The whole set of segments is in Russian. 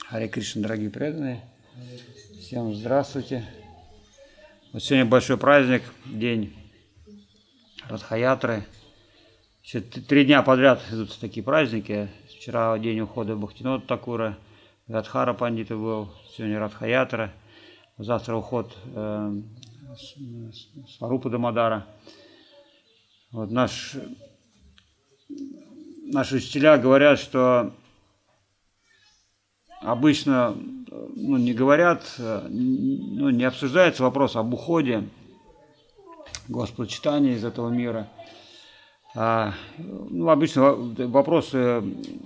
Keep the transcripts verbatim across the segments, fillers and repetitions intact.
Харе Кришна, дорогие преданные, всем здравствуйте. Вот сегодня большой праздник, день Радха-ятры. Три дня подряд идут такие праздники. Вчера день ухода Бхактивинода Такура, Радхара Пандита был, сегодня Радха-ятра, завтра уход э, Сварупа Дамодара. Вот наш, наши учителя говорят, что обычно ну, не говорят, ну, не обсуждается вопрос об уходе Господа читания из этого мира. А, ну, обычно вопросы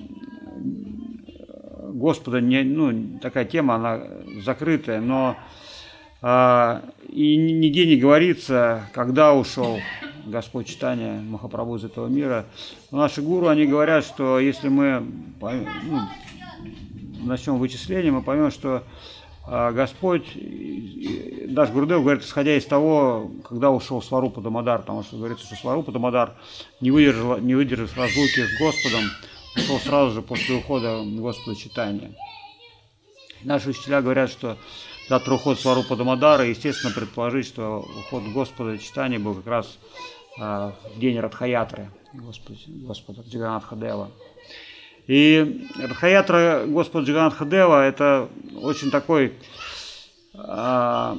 Господа, не, ну, такая тема, она закрытая, но а, и нигде не говорится, когда ушел Господь читания Махапрабху из этого мира. Но наши гуру, они говорят, что если мы ну, начнем вычисление, мы поймем, что а, Господь, наш Гурудев говорит, исходя из того, когда ушел Сварупа Дамодар, потому что говорится, что Сварупа Дамодар не выдержал, не выдержал разлуки с Господом, ушел сразу же после ухода Господа читания. Наши учителя говорят, что завтра уход Сварупа Дамодара, естественно, предположить, что уход Господа читания был как раз а, в день Радха-ятры Господа, Господа Джаганатха Дева. И Радха-ятра Господа Джаганатха Дева — это очень такой а,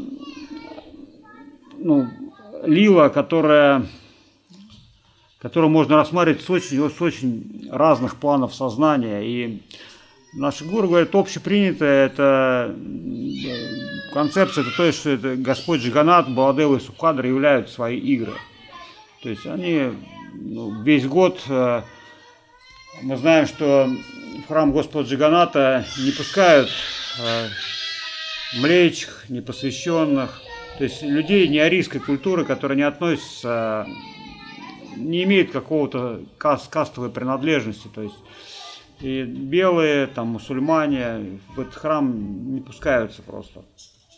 ну, лила, которая, которую можно рассматривать с очень, с очень разных планов сознания. И наши гуру говорят, общепринятая это концепция, это то, что это Господь Джаганат, Баладева и Субхадра являют свои игры. То есть они ну, весь год... Мы знаем, что в храм Господа Джаганата не пускают э, млечных, непосвященных, то есть людей неарийской культуры, которые не относятся, не имеют какого-то каст, кастовой принадлежности, то есть и белые, там, мусульмане в этот храм не пускаются просто.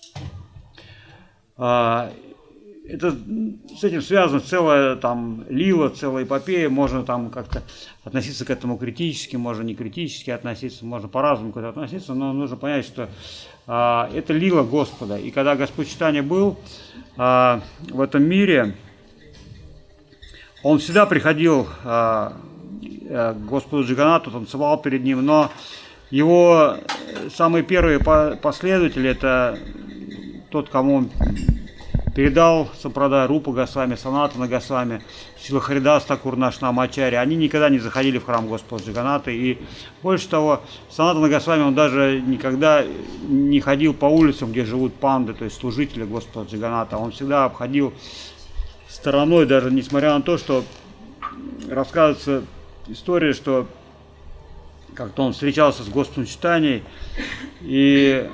А, Это, с этим связана целая там лила, целая эпопея, можно там как-то относиться к этому критически, можно не критически относиться, можно по-разному к этому относиться, но нужно понять, что а, это лила Господа. И когда Господь читания был а, в этом мире, Он всегда приходил а, к Господу Джаганату, танцевал перед Ним, но Его самые первые последователи, это тот, кому Он передал Сампрадай Рупа Госвами, Санатана Госвами, Шрила Харидас Такур наш Намачарья, они никогда не заходили в храм Господа Джаганата. И больше того, Санатана Госвами, он даже никогда не ходил по улицам, где живут панды, то есть служители Господа Джаганата. Он всегда обходил стороной, даже несмотря на то, что рассказывается история, что как-то он встречался с Господом читанием, и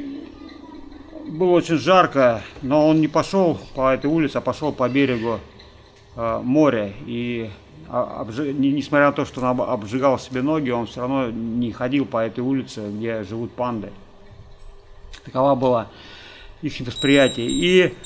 было очень жарко, но он не пошел по этой улице, а пошел по берегу э, моря. И обжи... несмотря на то, что он обжигал себе ноги, он все равно не ходил по этой улице, где живут панды. Такова была их восприятие. И э,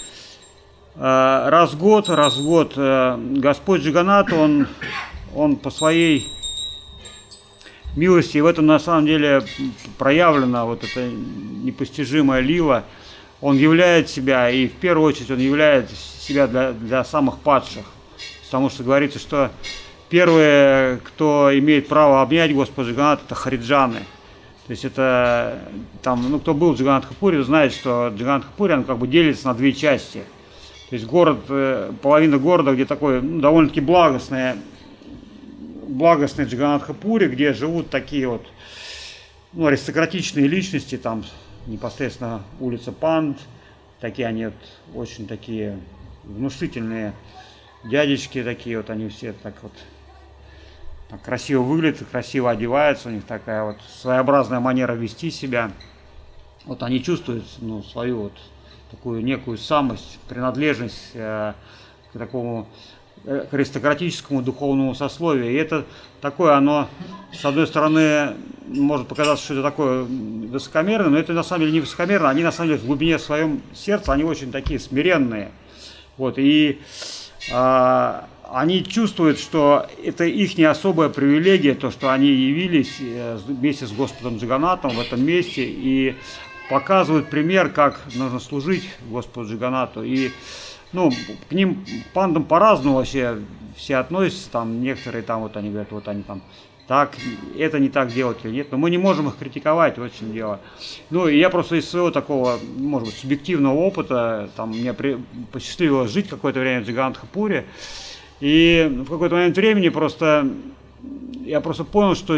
раз в год, раз в год э, Господь Джаганат, он, он по своей милости, и в этом на самом деле проявлена вот эта непостижимая лила, Он являет себя, и в первую очередь он являет себя для, для самых падших. Потому что говорится, что первые, кто имеет право обнять Господа Джаганата, это хариджаны. То есть это, там, ну, кто был в Джаганатха-пури, знает, что Джаганатха-пури, он как бы делится на две части. То есть город, половина города, где такой ну, довольно-таки благостный, благостный Джаганатха-пури, где живут такие вот ну, аристократичные личности, там, непосредственно улица Панд, такие они вот, очень такие внушительные дядечки, такие вот они все так вот так красиво выглядят, красиво одеваются, у них такая вот своеобразная манера вести себя. Вот они чувствуют ну, свою вот такую некую самость, принадлежность э, к такому к аристократическому духовному сословию. И это такое, оно, с одной стороны, может показаться, что это такое высокомерное, но это на самом деле не высокомерно, они на самом деле в глубине своем сердца, они очень такие смиренные. Вот, и а, они чувствуют, что это их не особая привилегия, то, что они явились вместе с Господом Джаганатом в этом месте и показывают пример, как нужно служить Господу Джаганату. И ну, к ним, к пандам по-разному вообще все относятся, там некоторые там вот они говорят, вот они там так, это не так делать или нет, но мы не можем их критиковать, вот в чем дело. Ну, и я просто из своего такого, может быть, субъективного опыта, там, мне при, посчастливилось жить какое-то время в Джаганнатхапуре, и в какой-то момент времени просто, я просто понял, что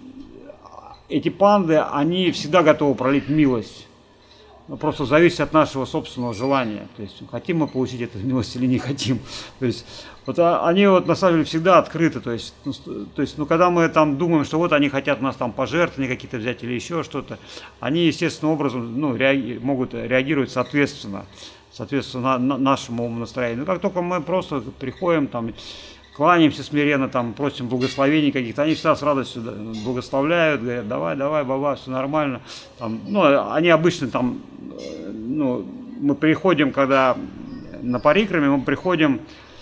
эти панды, они всегда готовы пролить милость. Ну, просто зависит от нашего собственного желания. То есть, хотим мы получить эту милость или не хотим. То есть, вот они вот на самом деле всегда открыты. То есть, ну, то есть, ну, когда мы там думаем, что вот они хотят у нас там пожертвования какие-то взять или еще что-то, они естественным образом ну, реаги- могут реагировать соответственно, соответственно на, на нашему умонастроению. Но как только мы просто приходим там, кланяемся смиренно, там, просим благословений каких-то, они всегда с радостью благословляют, говорят, давай, давай, баба, все нормально. Там, ну, они обычно там, ну, мы приходим, когда на парикраме, мы приходим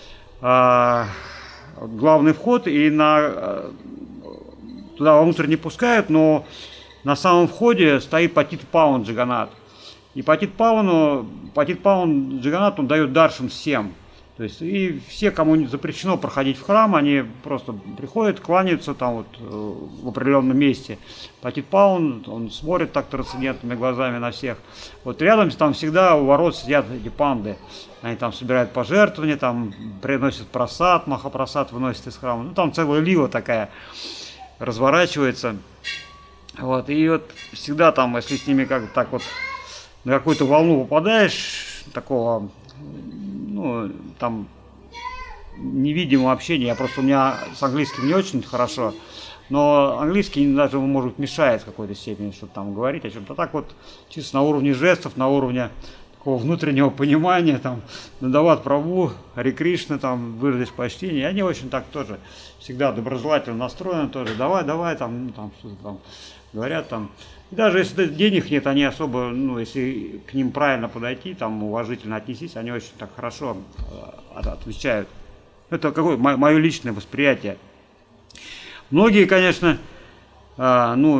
а, главный вход, и на, туда вовнутрь не пускают, но на самом входе стоит Патит Паван Джаганат. И Патит Павану, Патит Паван Джаганат, он дает даршан всем. То есть и все, кому не запрещено проходить в храм, они просто приходят, кланяются там вот в определенном месте. Патит Паван, он смотрит так трансцендентными глазами на всех. Вот рядом там всегда у ворот сидят эти панды. Они там собирают пожертвования, там приносят прасад, махапрасад выносят из храма. Ну там целая лила такая разворачивается. Вот, и вот всегда там, если с ними как так вот на какую-то волну попадаешь, такого... Ну, там невидимого общения. Я просто у меня с английским не очень хорошо, но английский даже, может быть, мешает в какой-то степени, что-то там говорить о чем-то. Так вот, чисто на уровне жестов, на уровне такого внутреннего понимания, там, Надават Прабху, Харе Кришна, там, выразить почтение. И они очень так тоже всегда доброжелательно настроены тоже. Давай, давай, там, ну, там, что-то там говорят, там. И даже если денег нет, они особо, ну, если к ним правильно подойти, там, уважительно отнестись, они очень так хорошо э, отвечают. Это какое мое личное восприятие. Многие, конечно, э, ну,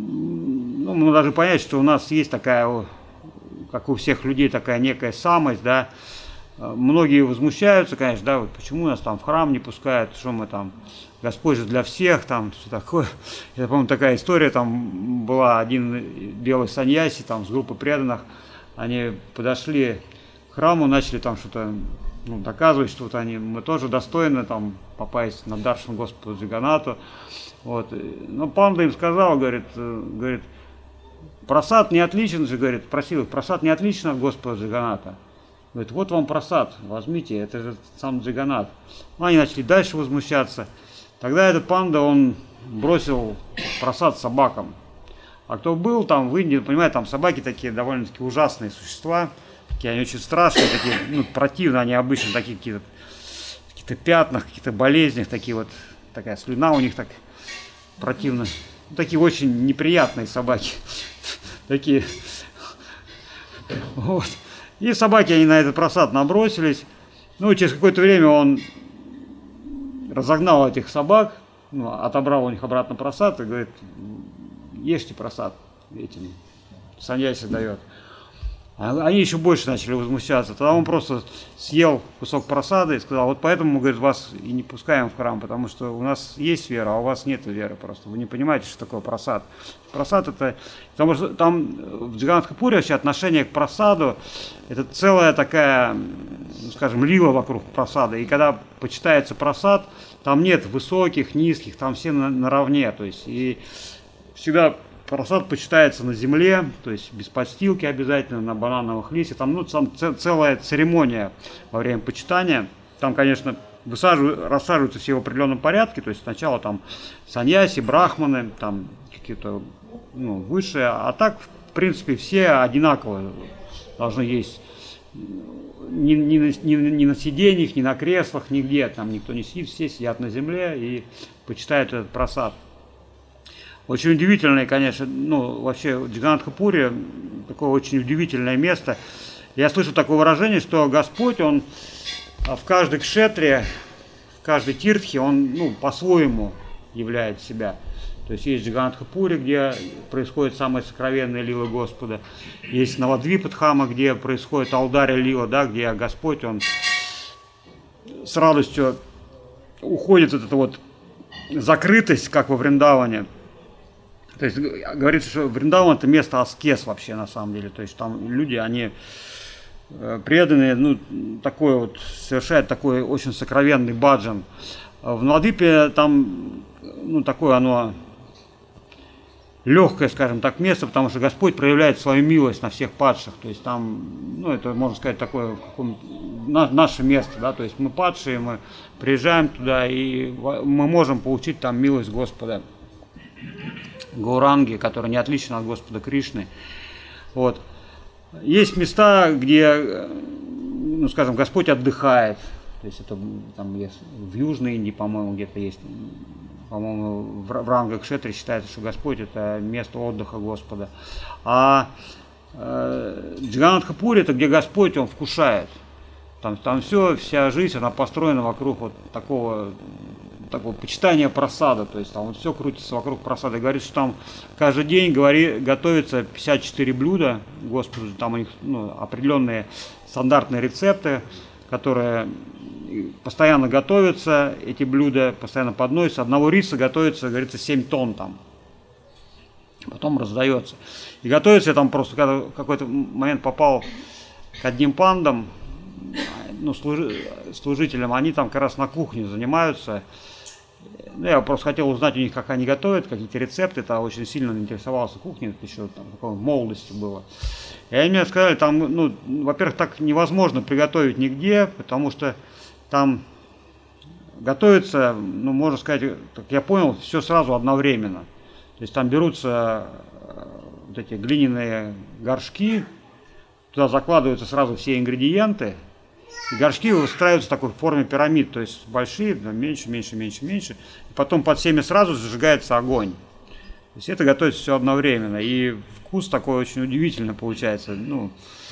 ну, мы должны понять, что у нас есть такая, как у всех людей, такая некая самость, да. Многие возмущаются, конечно, да, вот почему нас там в храм не пускают, что мы там, Господь же для всех, там, все такое. Я помню, такая история, там была один белый саньяси, там, с группы преданных, они подошли к храму, начали там что-то, ну, доказывать, что вот они, мы тоже достойны там попасть на даршан Господу Джаганату. Вот. Но панда им сказал, говорит, говорит, прасад не отличен же, говорит, просил их, прасад не отличен от Господа Джаганата. Говорит, вот вам прасад, возьмите, это же сам Джаганат. Ну, они начали дальше возмущаться. Тогда этот панда, он бросил прасад собакам. А кто был там в Индии, понимаете, там собаки такие довольно-таки ужасные существа. Такие, они очень страшные, такие, ну, противные, они обычно такие какие-то, какие-то пятнах, каких-то болезнях, такие вот, такая слюна у них так противно. Ну, такие очень неприятные собаки. Такие. Вот. И собаки, они на этот прасад набросились. Ну, через какое-то время он разогнал этих собак, ну, отобрал у них обратно прасад и говорит, ешьте прасад, этим саньяси дает. А они еще больше начали возмущаться. Тогда он просто съел кусок прасада и сказал, вот поэтому, мы, говорит, вас и не пускаем в храм, потому что у нас есть вера, а у вас нет веры просто. Вы не понимаете, что такое прасад. Прасад это... Потому что там в Джаганнатхапуре вообще отношение к прасаду, это целая такая, ну, скажем, лила вокруг прасада. И когда почитается прасад, там нет высоких, низких, там все на, наравне. То есть и всегда... Прасад почитается на земле, то есть без подстилки обязательно, на банановых листьях. Там, ну, там целая церемония во время почитания. Там, конечно, высаживают, рассаживаются все в определенном порядке. То есть сначала там саньяси, брахманы, там какие-то, ну, высшие. А так, в принципе, все одинаково должны есть. Ни, ни, ни, ни на сиденьях, ни на креслах, нигде. Там никто не сидит, все сидят на земле и почитают этот прасад. Очень удивительное, конечно, ну, вообще в Джаганнатхапуре такое очень удивительное место. Я слышу такое выражение, что Господь, Он в каждой кшетре, в каждый тиртхи, он ну, по-своему являет себя. То есть есть Джаганатха-Пури, где происходит самая сокровенная лила Господа. Есть Навадвипа-Дхама, где происходит Алдарья лила, да, где Господь, он с радостью уходит от этой вот закрытость, как во Вриндаване. То есть говорится, что Вриндаван — это место аскез вообще на самом деле. То есть там люди, они преданные, ну, такой вот, совершают такой очень сокровенный баджан. В Навадвипе там, ну, такое оно легкое, скажем так, место, потому что Господь проявляет свою милость на всех падших. То есть там, ну, это, можно сказать, такое наше место, да, то есть мы падшие, мы приезжаем туда, и мы можем получить там милость Господа Гауранги, которая не отлична от Господа Кришны. Вот. Есть места, где, ну, скажем, Господь отдыхает. То есть это там есть, в Южной Индии, по-моему, где-то есть, по-моему, в Ранга-Кшетре считается, что Господь — это место отдыха Господа. А э, Джаганатха-Пури — это где Господь, он вкушает. Там, там все, вся жизнь, она построена вокруг вот такого, такого почитания прасада. То есть там вот все крутится вокруг прасада. И говорит, что там каждый день говори, готовится пятьдесят четыре блюда Господу. Там у них, ну, определенные стандартные рецепты, которые постоянно готовятся, эти блюда постоянно подносятся. Одного риса готовится, говорится, семь тонн там. Потом раздается. И готовится я там просто, когда в какой-то момент попал к одним пандам, ну, служи, служителям, они там как раз на кухне занимаются. Ну, я просто хотел узнать у них, как они готовят, какие-то рецепты. Это очень сильно интересовался кухней, это еще там такой в молодости было. И они мне сказали, там, ну, во-первых, так невозможно приготовить нигде, потому что там готовится, ну, можно сказать, как я понял, все сразу одновременно. То есть там берутся вот эти глиняные горшки, туда закладываются сразу все ингредиенты, и горшки выстраиваются в такой форме пирамид, то есть большие, меньше, меньше, меньше, меньше, и потом под всеми сразу зажигается огонь. То есть это готовится все одновременно, и вкус такой очень удивительный получается. Ну,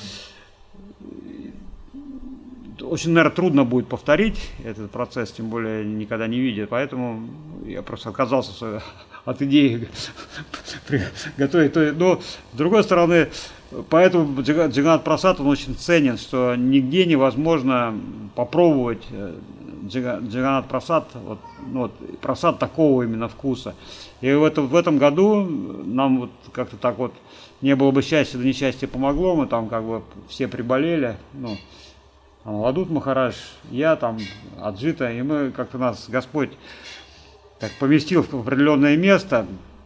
очень, наверное, трудно будет повторить этот процесс, тем более никогда не видя, поэтому я просто отказался от идеи готовить. Но, с другой стороны, поэтому Джаганат Прасад, он очень ценен, что нигде невозможно попробовать Джаганат Прасад, вот, ну, вот, прасад такого именно вкуса. И в этом, в этом году нам вот как-то так вот не было бы счастья, да несчастье помогло, мы там как бы все приболели, ну, Ладут Махарадж, я там, Аджита, и мы как-то нас Господь так поместил в определенное место,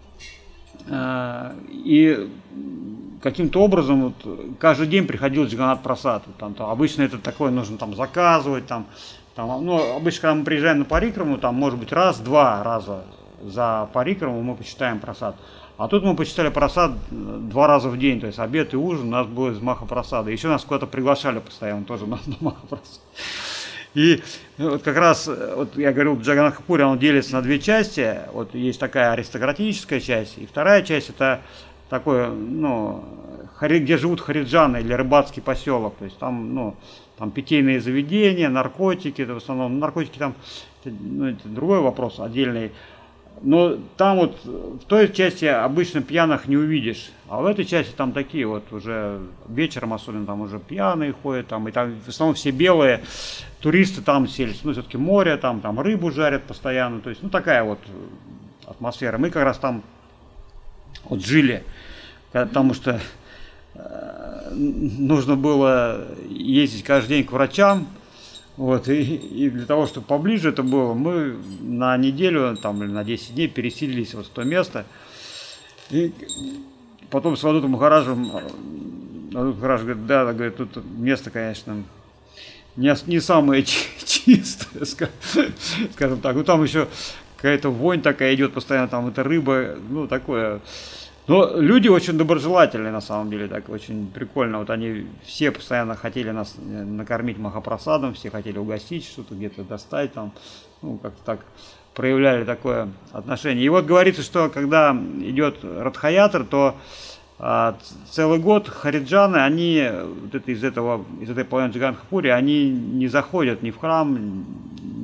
и каким-то образом вот, каждый день приходил Джаганат Прасад. Там, там, обычно это такое нужно там заказывать, там, там, ну, обычно, когда мы приезжаем на парикраму, там, может быть, раз-два раза за парикраму мы почитаем прасад. А тут мы почитали прасад два раза в день, то есть обед и ужин у нас был из Махапрасада. Еще нас куда-то приглашали постоянно тоже на, на Махапрасад. И вот как раз, вот я говорил, Джаганатха-Пури, он делится на две части. Вот есть такая аристократическая часть, и вторая часть — это такое, ну, где живут хариджаны или рыбацкий поселок. То есть там, ну, там питейные заведения, наркотики, это в основном наркотики там, ну, это другой вопрос отдельный. Но там вот в той части обычно пьяных не увидишь, а в этой части там такие вот уже вечером особенно там уже пьяные ходят, там, и там в основном все белые туристы там селись, ну все-таки море, там, там рыбу жарят постоянно, то есть ну такая вот атмосфера. Мы как раз там вот жили, потому что э, нужно было ездить каждый день к врачам. Вот, и, и для того, чтобы поближе это было, мы на неделю там, или на десять дней переселились вот в то место. И потом с Вадутом Махараджем, Вадут Махарадж говорит, да, говорит, тут место, конечно, не, не самое чистое, скажем так. Ну там еще какая-то вонь такая идет постоянно, там это рыба, ну такое. Но люди очень доброжелательные, на самом деле, так очень прикольно. Вот они все постоянно хотели нас накормить Махапрасадом, все хотели угостить, что-то где-то достать, там, ну, как-то так проявляли такое отношение. И вот говорится, что когда идет Радхаятра, то а, целый год хариджаны, они вот это, из, этого, из этой половины Джаганатха-Пури, они не заходят ни в храм,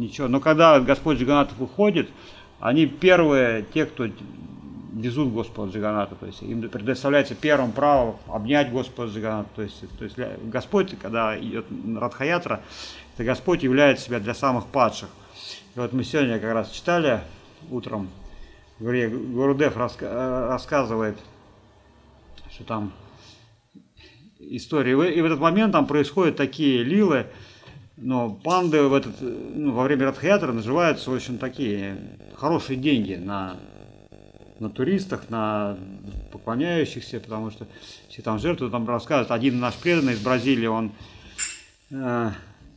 ничего. Но когда Господь Джаганнатх выходит, они первые, те, кто везут Господа Джаганнатха, то есть им предоставляется первым право обнять Господа Джаганнатха. То есть, то есть Господь, когда идет Радха-ятра, это Господь являет себя для самых падших. И вот мы сегодня как раз читали утром, Гурудев рассказывает, что там истории. И в этот момент там происходят такие лилы, но панды в этот, ну, во время Радха-ятры наживаются очень такие хорошие деньги на, на туристах, на поклоняющихся, потому что все там жертвуют, там рассказывают, один наш преданный из Бразилии, он э,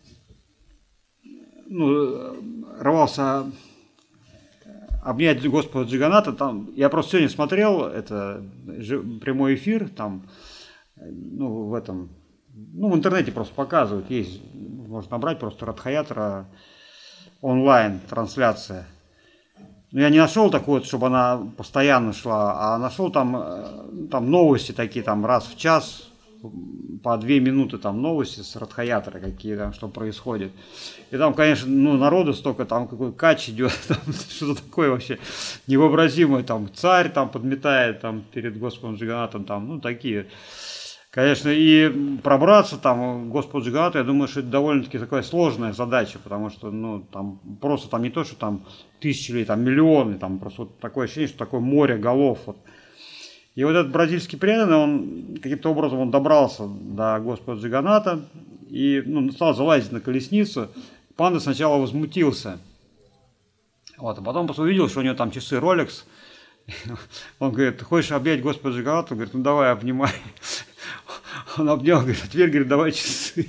ну, рвался обнять Господа Джаганнатха. Там, я просто сегодня смотрел, это прямой эфир, там, ну, в этом, ну, в интернете просто показывают, есть, можно набрать просто Радха-ятра онлайн, трансляция. Но я не нашел такой вот, чтобы она постоянно шла, а нашел там, там новости такие, там раз в час, по две минуты там новости с Радха-ятры, какие там, что происходит. И там, конечно, ну, народу столько, там какой кач идет, там, что-то такое вообще невообразимое, там царь там подметает там перед Господом Джаганнатхом, там, ну, такие. Конечно, и пробраться там к Господу Джаганнатху, я думаю, что это довольно-таки такая сложная задача, потому что, ну, там просто там не то, что там тысячи или там миллионы, там просто вот такое ощущение, что такое море голов, вот. И вот этот бразильский преданный, он каким-то образом он добрался до Господа Джаганнатха и, ну, стал залазить на колесницу. Панда сначала возмутился, вот, а потом просто увидел, что у него там часы Rolex. Он говорит: ты хочешь обнять Господа Джаганнатха? Он говорит: ну давай, обнимай. Он обнял, говорит: а теперь, говорит, давай часы.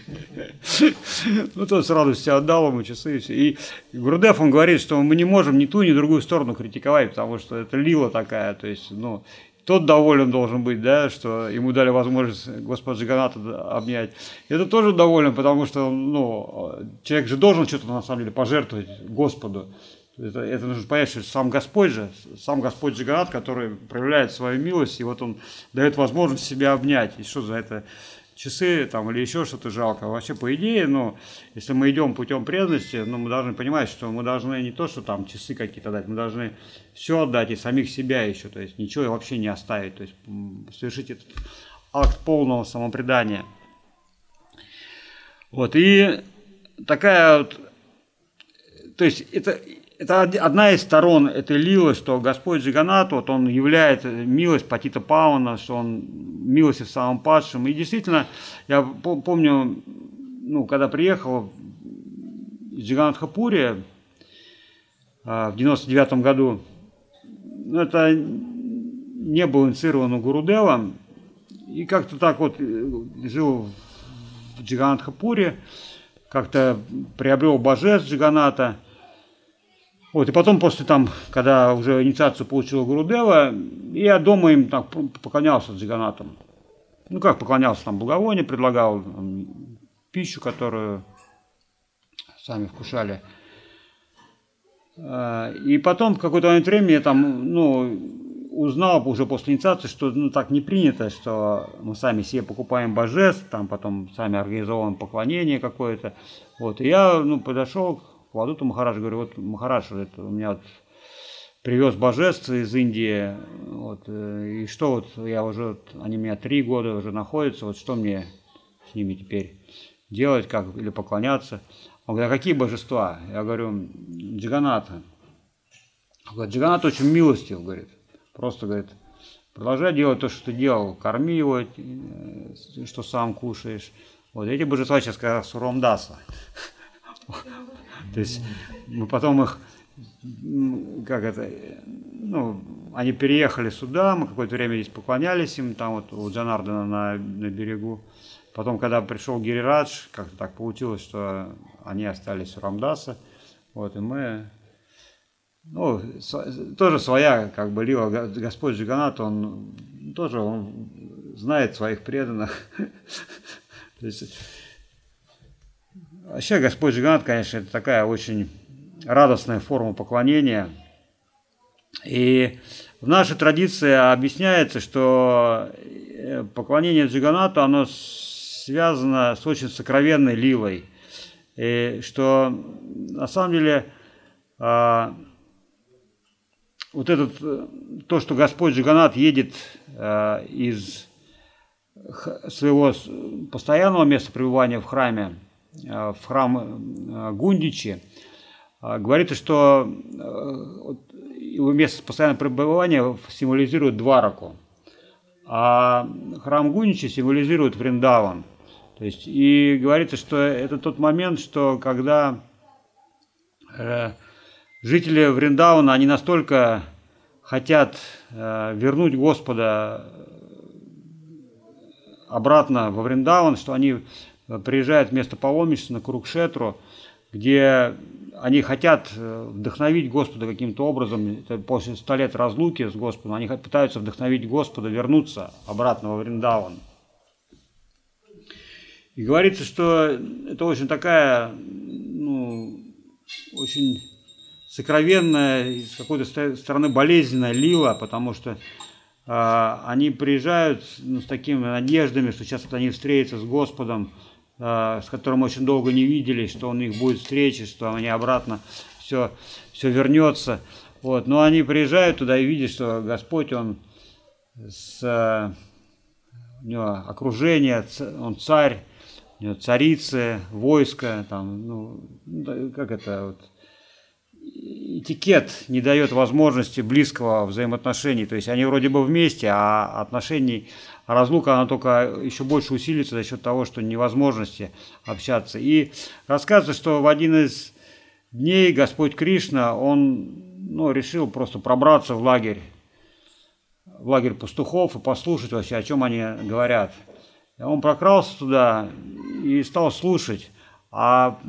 Ну, тот с радостью отдал ему часы. И все. И Гурудев, он говорит, что мы не можем ни ту, ни другую сторону критиковать, потому что это лила такая, то есть, ну, тот доволен должен быть, да, что ему дали возможность Господа Джаганнатха обнять. Это тоже доволен, потому что, ну, человек же должен что-то, на самом деле, пожертвовать Господу. Это, это нужно понять, что сам Господь же, сам Господь Джаганнатх, который проявляет свою милость, и вот он дает возможность себя обнять. И что за это? Часы там или еще что-то жалко. Вообще, по идее, ну, если мы идем путем преданности, ну, мы должны понимать, что мы должны не то, что там часы какие-то дать, мы должны все отдать и самих себя еще, то есть ничего вообще не оставить, то есть совершить этот акт полного самопредания. Вот, и такая вот, то есть это... Это одна из сторон этой лилы, что Господь Джаганнатх, вот он являет милость Патита Павана, что он милостив самым падшим. И действительно, я помню, ну, когда приехал из Джаганнатха-Пури в девяносто девятом году, ну, это не был инициирован у Гурудева, и как-то так вот жил в Джаганнатха-Пури, как-то приобрел божеств Джаганнатха. Вот, и потом, после там, когда уже инициацию получил Гурудева, я дома им так поклонялся Джаганнатхом. Ну, как поклонялся, там, благовоние предлагал, там, пищу, которую сами вкушали. И потом, в какое-то момент времени, я там, ну, узнал уже после инициации, что, ну, так не принято, что мы сами себе покупаем божеств, там, потом сами организовываем поклонение какое-то. Вот, и я, ну, подошел к Авадуту Махараджу, говорю: вот, Махарадж, это у меня вот привез божеств из Индии, вот, и что вот, я уже, вот, они у меня три года уже находятся, вот что мне с ними теперь делать, как, или поклоняться? Он говорит: а какие божества? Я говорю: Джаганнатха. Он говорит: Джаганнатх очень милостив, говорит, просто, говорит, продолжай делать то, что ты делал, корми его, что сам кушаешь. Вот эти божества сейчас как раз Рамдаса. То есть мы потом их, как это, ну, они переехали сюда, мы какое-то время здесь поклонялись им, там вот у Джанардана на, на берегу. Потом, когда пришел Гирирадж, как-то так получилось, что они остались у Рамдаса. Вот, и мы, ну, тоже своя, как бы, лила. Господь Джаганнатх, он тоже, он знает своих преданных. То есть, вообще, Господь Джаганнатх, конечно, это такая очень радостная форма поклонения. И в нашей традиции объясняется, что поклонение Джаганнатху, оно связано с очень сокровенной лилой. И что на самом деле а, вот этот, то, что Господь Джаганнат едет а, из своего постоянного места пребывания в храме, а, в храм а, Гундичи, а, говорится, что а, его место постоянного пребывания символизирует Двараку, а храм Гундичи символизирует Вриндаван. То есть, и говорится, что это тот момент, что когда э, жители Вриндавана, они настолько хотят э, вернуть Господа обратно во Вриндаван, что они приезжают в место паломничества на Курукшетру, где они хотят вдохновить Господа каким-то образом, после ста лет разлуки с Господом, они пытаются вдохновить Господа вернуться обратно во Вриндаван. И говорится, что это очень такая, ну, очень сокровенная, с какой-то стороны болезненная лила, потому что э, они приезжают, ну, с такими надеждами, что сейчас вот они встретятся с Господом, э, с которым очень долго не виделись, что у них будет встреча, что они обратно все, все вернется. Вот. Но они приезжают туда и видят, что Господь, Он с, э, у него окружение, Он царь, царицы, войско, там, ну, как это, вот, этикет не дает возможности близкого взаимоотношений, то есть они вроде бы вместе, а отношений, а разлука, она только еще больше усилится за счет того, что невозможности общаться. И рассказывается, что в один из дней Господь Кришна, он, ну, решил просто пробраться в лагерь, в лагерь пастухов и послушать вообще, о чем они говорят. Он прокрался туда и стал слушать, а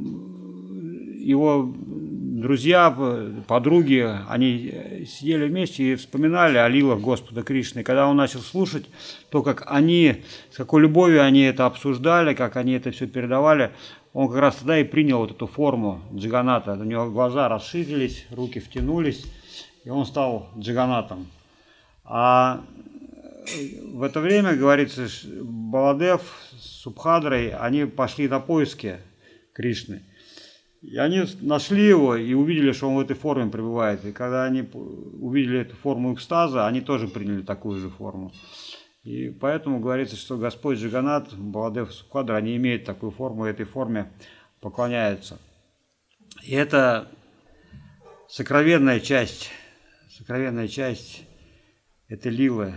его друзья, подруги, они сидели вместе и вспоминали о лилах Господа Кришны. И когда он начал слушать то, как они, с какой любовью они это обсуждали, как они это все передавали, он как раз тогда и принял вот эту форму Джаганната. У него глаза расширились, руки втянулись, и он стал Джаганнатом. А в это время, говорится, Баладев с Субхадрой, они пошли на поиски Кришны. И они нашли его и увидели, что он в этой форме пребывает. И когда они увидели эту форму экстаза, они тоже приняли такую же форму. И поэтому говорится, что Господь Джаганнат, Баладев и Субхадра, они имеют такую форму, и этой форме поклоняются. И это сокровенная часть, сокровенная часть этой лилы.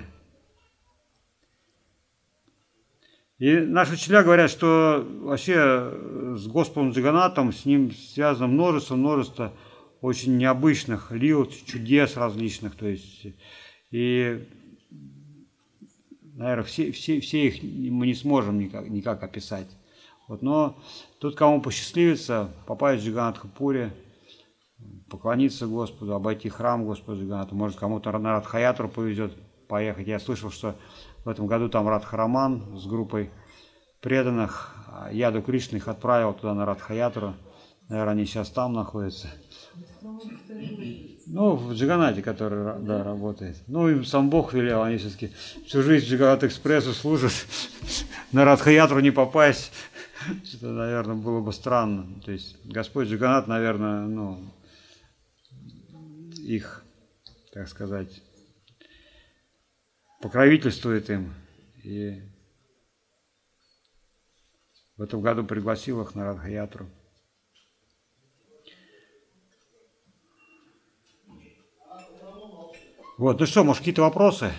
И наши учителя говорят, что вообще с Господом Джаганнатом, с ним связано множество, множество очень необычных лил, чудес различных. То есть, и, наверное, все, все, все их мы не сможем никак, никак описать. Вот, но тут, кому посчастливится попасть в Джаганнатхапури, поклониться Господу, обойти храм Господа Джаганната, может, кому-то на Радхаятру повезет поехать. Я слышал, что в этом году там Радхараман с группой преданных, Яду Кришна их отправил туда на Радхаятру. Наверное, они сейчас там находятся. Ну, в Джаганнате, который, да, работает. Ну, им сам Бог велел, они все-таки всю жизнь Джаганнат-экспрессу служат. На Радхаятру не попасть, это, наверное, было бы странно. То есть Господь Джаганнат, наверное, ну, их, так сказать, покровительствует им. И в этом году пригласил их на Радхаятру. Вот, ну что, может, какие-то вопросы?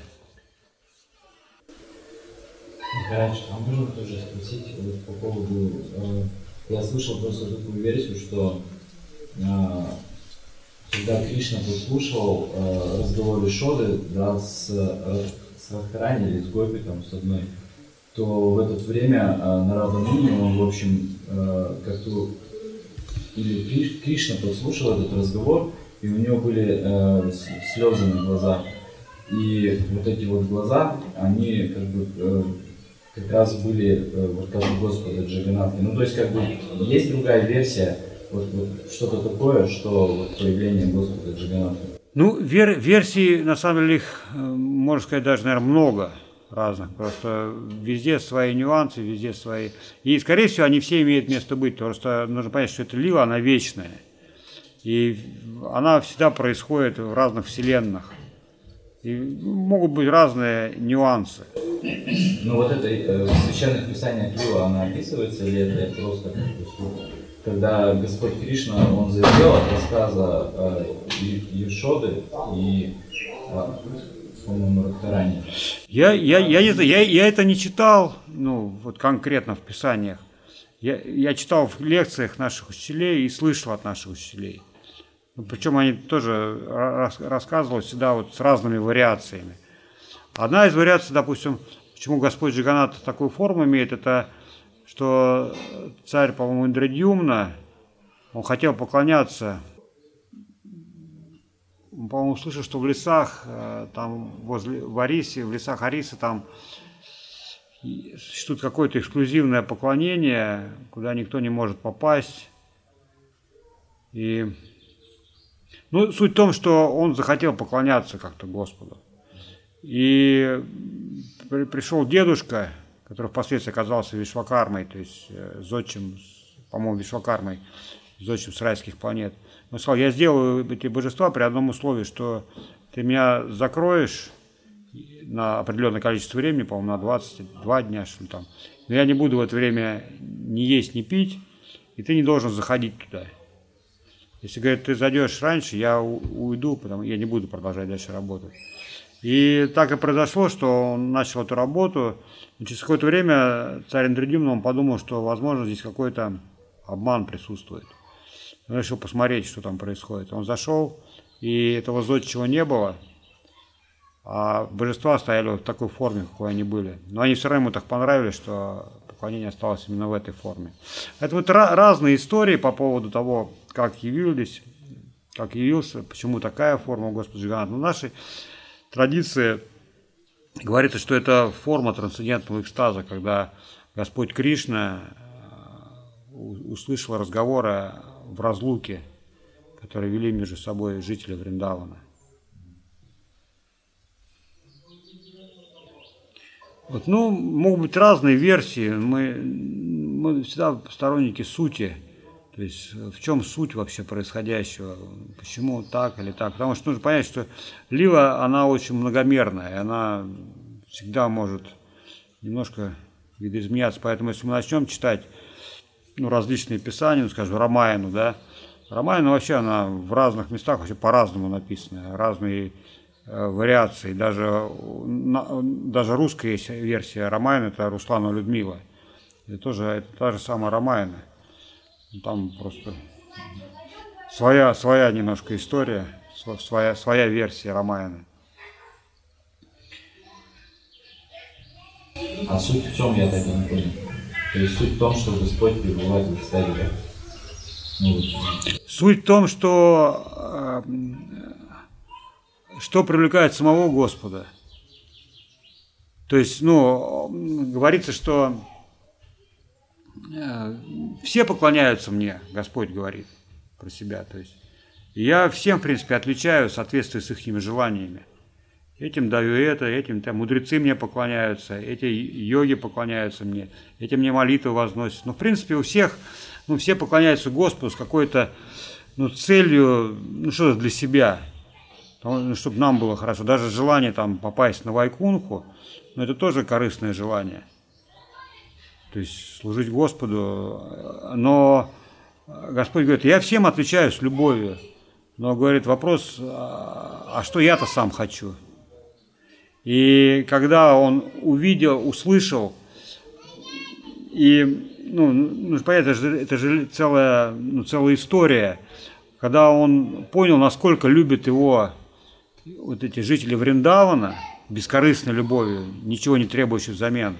Раньше, а можно тоже спросить вот по поводу, э, я слышал просто такую версию, что э, когда Кришна послушал э, разговор Ишоды, да, с, э, с Радхарани или с Гопи, там, с одной, то в это время э, Нарада Муни, он, в общем, э, как-то, или Криш, Кришна послушал этот разговор, и у него были э, слезы на глазах. И вот эти вот глаза, они как бы э, как раз были э, вот как у Господа Джаганнаты. Ну, то есть, как бы, есть другая версия, вот, вот что-то такое, что вот появление Господа Джаганнаты. Ну, вер, версий, на самом деле, их, можно сказать, даже, наверное, много разных. Просто везде свои нюансы, везде свои. И, скорее всего, они все имеют место быть. Просто нужно понять, что эта лила, она вечная. И она всегда происходит в разных вселенных. И могут быть разные нюансы. Ну вот это э, в священных писаниях лила, она описывается или это просто как бы, когда Господь Кришна, он завел от рассказа э, Ешоды и э, по-моему, Радхарани. Я, я, я, я, я, я это не читал, ну, вот конкретно в Писаниях. Я, я читал в лекциях наших учителей и слышал от наших учителей. Причем они тоже рас, рассказывали всегда вот с разными вариациями. Одна из вариаций, допустим, почему Господь Джаганнат такую форму имеет, это что царь, по-моему, Индрадьюмна, он хотел поклоняться. Он, по-моему, слышал, что в лесах, там возле в Арисе, в лесах Арисы, там существует какое-то эксклюзивное поклонение, куда никто не может попасть. И, ну, суть в том, что он захотел поклоняться как-то Господу. И при, пришел дедушка, который впоследствии оказался Вишвакармой, то есть зодчим, по-моему, Вишвакармой, зодчим с райских планет. Он сказал, я сделаю эти божества при одном условии, что ты меня закроешь на определенное количество времени, по-моему, на двадцать два дня, что ли там. Но я не буду в это время ни есть, ни пить, и ты не должен заходить туда. Если, говорит, ты зайдешь раньше, я уйду, потому я не буду продолжать дальше работать. И так и произошло, что он начал эту работу. И через какое-то время царь Индрадьюмна, он подумал, что, возможно, здесь какой-то обман присутствует. Он решил посмотреть, что там происходит. Он зашел, и этого зодчего не было, а божества стояли в такой форме, какой они были. Но они все равно ему так понравились, что поклонение осталось именно в этой форме. Это вот разные истории по поводу того, как явились, как явился, почему такая форма у Господа Джаганнатха. Но в нашей традиции говорится, что это форма трансцендентного экстаза, когда Господь Кришна услышал разговоры в разлуке, которые вели между собой жители Вриндавана. Вот, ну, могут быть разные версии. Мы, мы всегда сторонники сути. То есть в чем суть вообще происходящего, почему так или так. Потому что нужно понять, что лила, она очень многомерная, и она всегда может немножко видоизменяться. Поэтому если мы начнем читать ну, различные писания, ну, скажем, Рамаяну, да, Рамаяна вообще, она в разных местах вообще по-разному написана, разные э, вариации. Даже, на, даже русская есть версия Рамаяна, это Руслана Людмила. Это тоже это та же самая Рамаяна. Там просто своя, своя немножко история, своя, своя версия Рамаяна. А суть в чем, я так и не понял? То есть суть в том, что Господь пребывает в экстазе, да? Ну, вот. Суть в том, что, что привлекает самого Господа. То есть, ну, говорится, что все поклоняются мне, Господь говорит про себя. То есть, я всем, в принципе, отвечаю в соответствии с их желаниями. Этим даю это, этим там, мудрецы мне поклоняются, эти йоги поклоняются мне, эти мне молитвы возносят. Но, в принципе, у всех, ну, все поклоняются Господу с какой-то ну, целью, ну, что-то для себя, чтобы нам было хорошо. Даже желание там попасть на Вайкунху, ну, это тоже корыстное желание. То есть служить Господу. Но Господь говорит, я всем отвечаю с любовью. Но, говорит, вопрос, а что я-то сам хочу? И когда он увидел, услышал, и, ну, ну понятно, это же, это же целая, ну, целая история, когда он понял, насколько любят его вот эти жители Вриндавана, бескорыстной любовью, ничего не требующей взамен.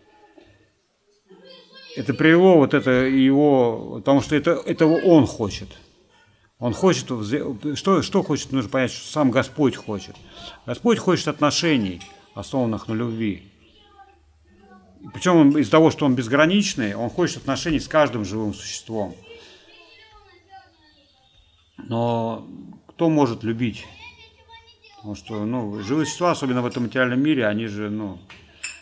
Это привело вот это его, потому что это, этого он хочет. Он хочет, что, что хочет, нужно понять, что сам Господь хочет. Господь хочет отношений, основанных на любви. Причем из-за того, что он безграничный, он хочет отношений с каждым живым существом. Но кто может любить? Потому что ну, живые существа, особенно в этом материальном мире, они же, ну,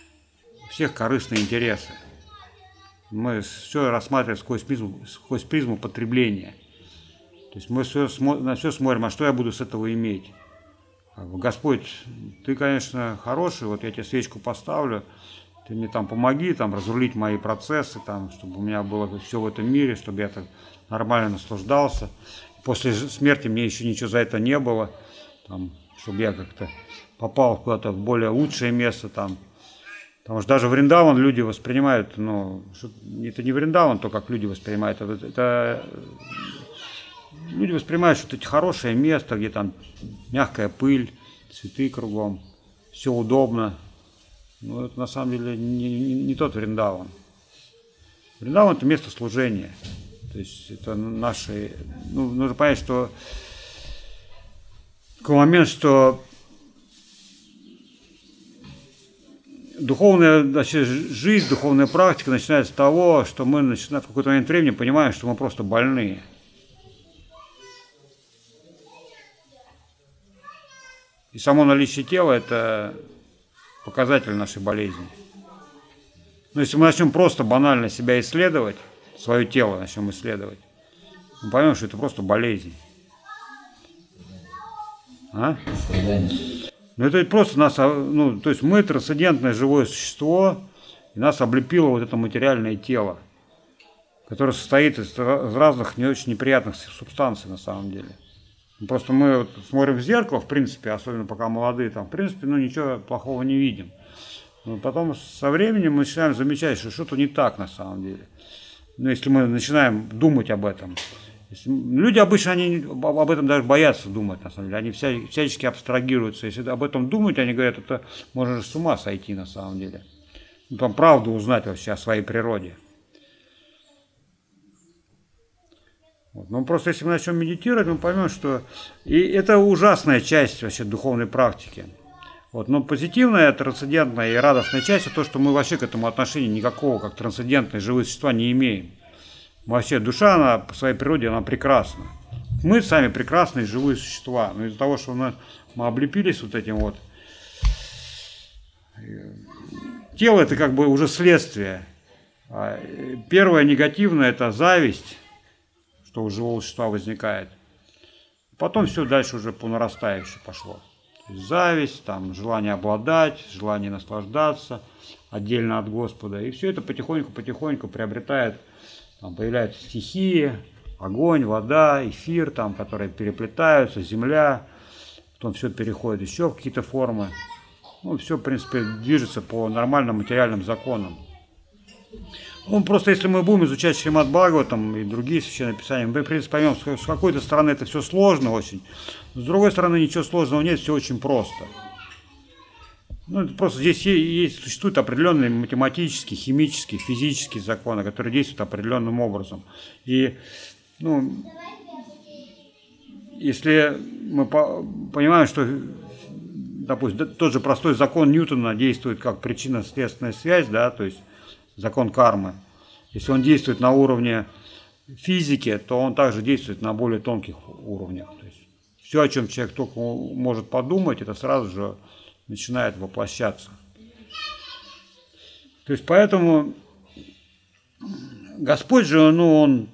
всех корыстные интересы. Мы все рассматриваем сквозь призму, сквозь призму потребления. То есть мы все, на все смотрим, а что я буду с этого иметь. Господь, ты, конечно, хороший, вот я тебе свечку поставлю, ты мне там помоги, там, разрулить мои процессы, там, чтобы у меня было все в этом мире, чтобы я так нормально наслаждался. После смерти мне еще ничего за это не было, там, чтобы я как-то попал куда-то в более лучшее место, там. Потому что даже Вриндаван люди воспринимают, ну, это не Вриндаван, то, как люди воспринимают, это, это люди воспринимают, что это хорошее место, где там мягкая пыль, цветы кругом, все удобно. Но это на самом деле не, не, не тот Вриндаван. Вриндаван – это место служения. То есть это наши... Ну, нужно понять, что такой момент, что духовная, значит, жизнь, духовная практика начинается с того, что мы начинаем в какой-то момент времени понимаем, что мы просто больные. И само наличие тела – это показатель нашей болезни. Но если мы начнем просто банально себя исследовать, свое тело начнем исследовать, мы поймем, что это просто болезнь. А? Ну это просто нас, ну, то есть мы трансцендентное живое существо, и нас облепило вот это материальное тело, которое состоит из разных не очень неприятных субстанций на самом деле. Просто мы вот смотрим в зеркало, в принципе, особенно пока молодые, там, в принципе, ну ничего плохого не видим. Но потом со временем мы начинаем замечать, что что-то не так на самом деле. Ну, если мы начинаем думать об этом. Если, люди обычно они об этом даже боятся думать, на самом деле. Они вся, всячески абстрагируются. Если об этом думать, они говорят, это можно же с ума сойти на самом деле. Ну, там правду узнать вообще о своей природе. Вот. Ну, просто если мы начнем медитировать, мы поймем, что... И это ужасная часть вообще духовной практики. Вот. Но позитивная, трансцендентная и радостная часть – это то, что мы вообще к этому отношения никакого, как трансцендентные живые существа, не имеем. Вообще душа, она по своей природе, она прекрасна. Мы сами прекрасные живые существа. Но из-за того, что мы, мы облепились вот этим вот... Тело – это как бы уже следствие. Первое негативное – это зависть, что у живого существа возникает. Потом все дальше уже по нарастающей пошло. То есть зависть, там, желание обладать, желание наслаждаться отдельно от Господа. И все это потихоньку-потихоньку приобретает, там, появляются стихии, огонь, вода, эфир, там, которые переплетаются, земля. Потом все переходит еще в какие-то формы. Ну, все, в принципе, движется по нормальным материальным законам. Ну, просто если мы будем изучать Шримад Бхагаватам и другие священные писания, мы, в принципе, поймем, с какой-то стороны это все сложно очень, с другой стороны ничего сложного нет, все очень просто. Ну, просто здесь есть, существуют определенные математические, химические, физические законы, которые действуют определенным образом. И, ну, если мы понимаем, что, допустим, тот же простой закон Ньютона действует как причинно-следственная связь, да, то есть закон кармы. Если он действует на уровне физики, то он также действует на более тонких уровнях. То есть все, о чем человек только может подумать, это сразу же начинает воплощаться. То есть поэтому Господь же, ну, он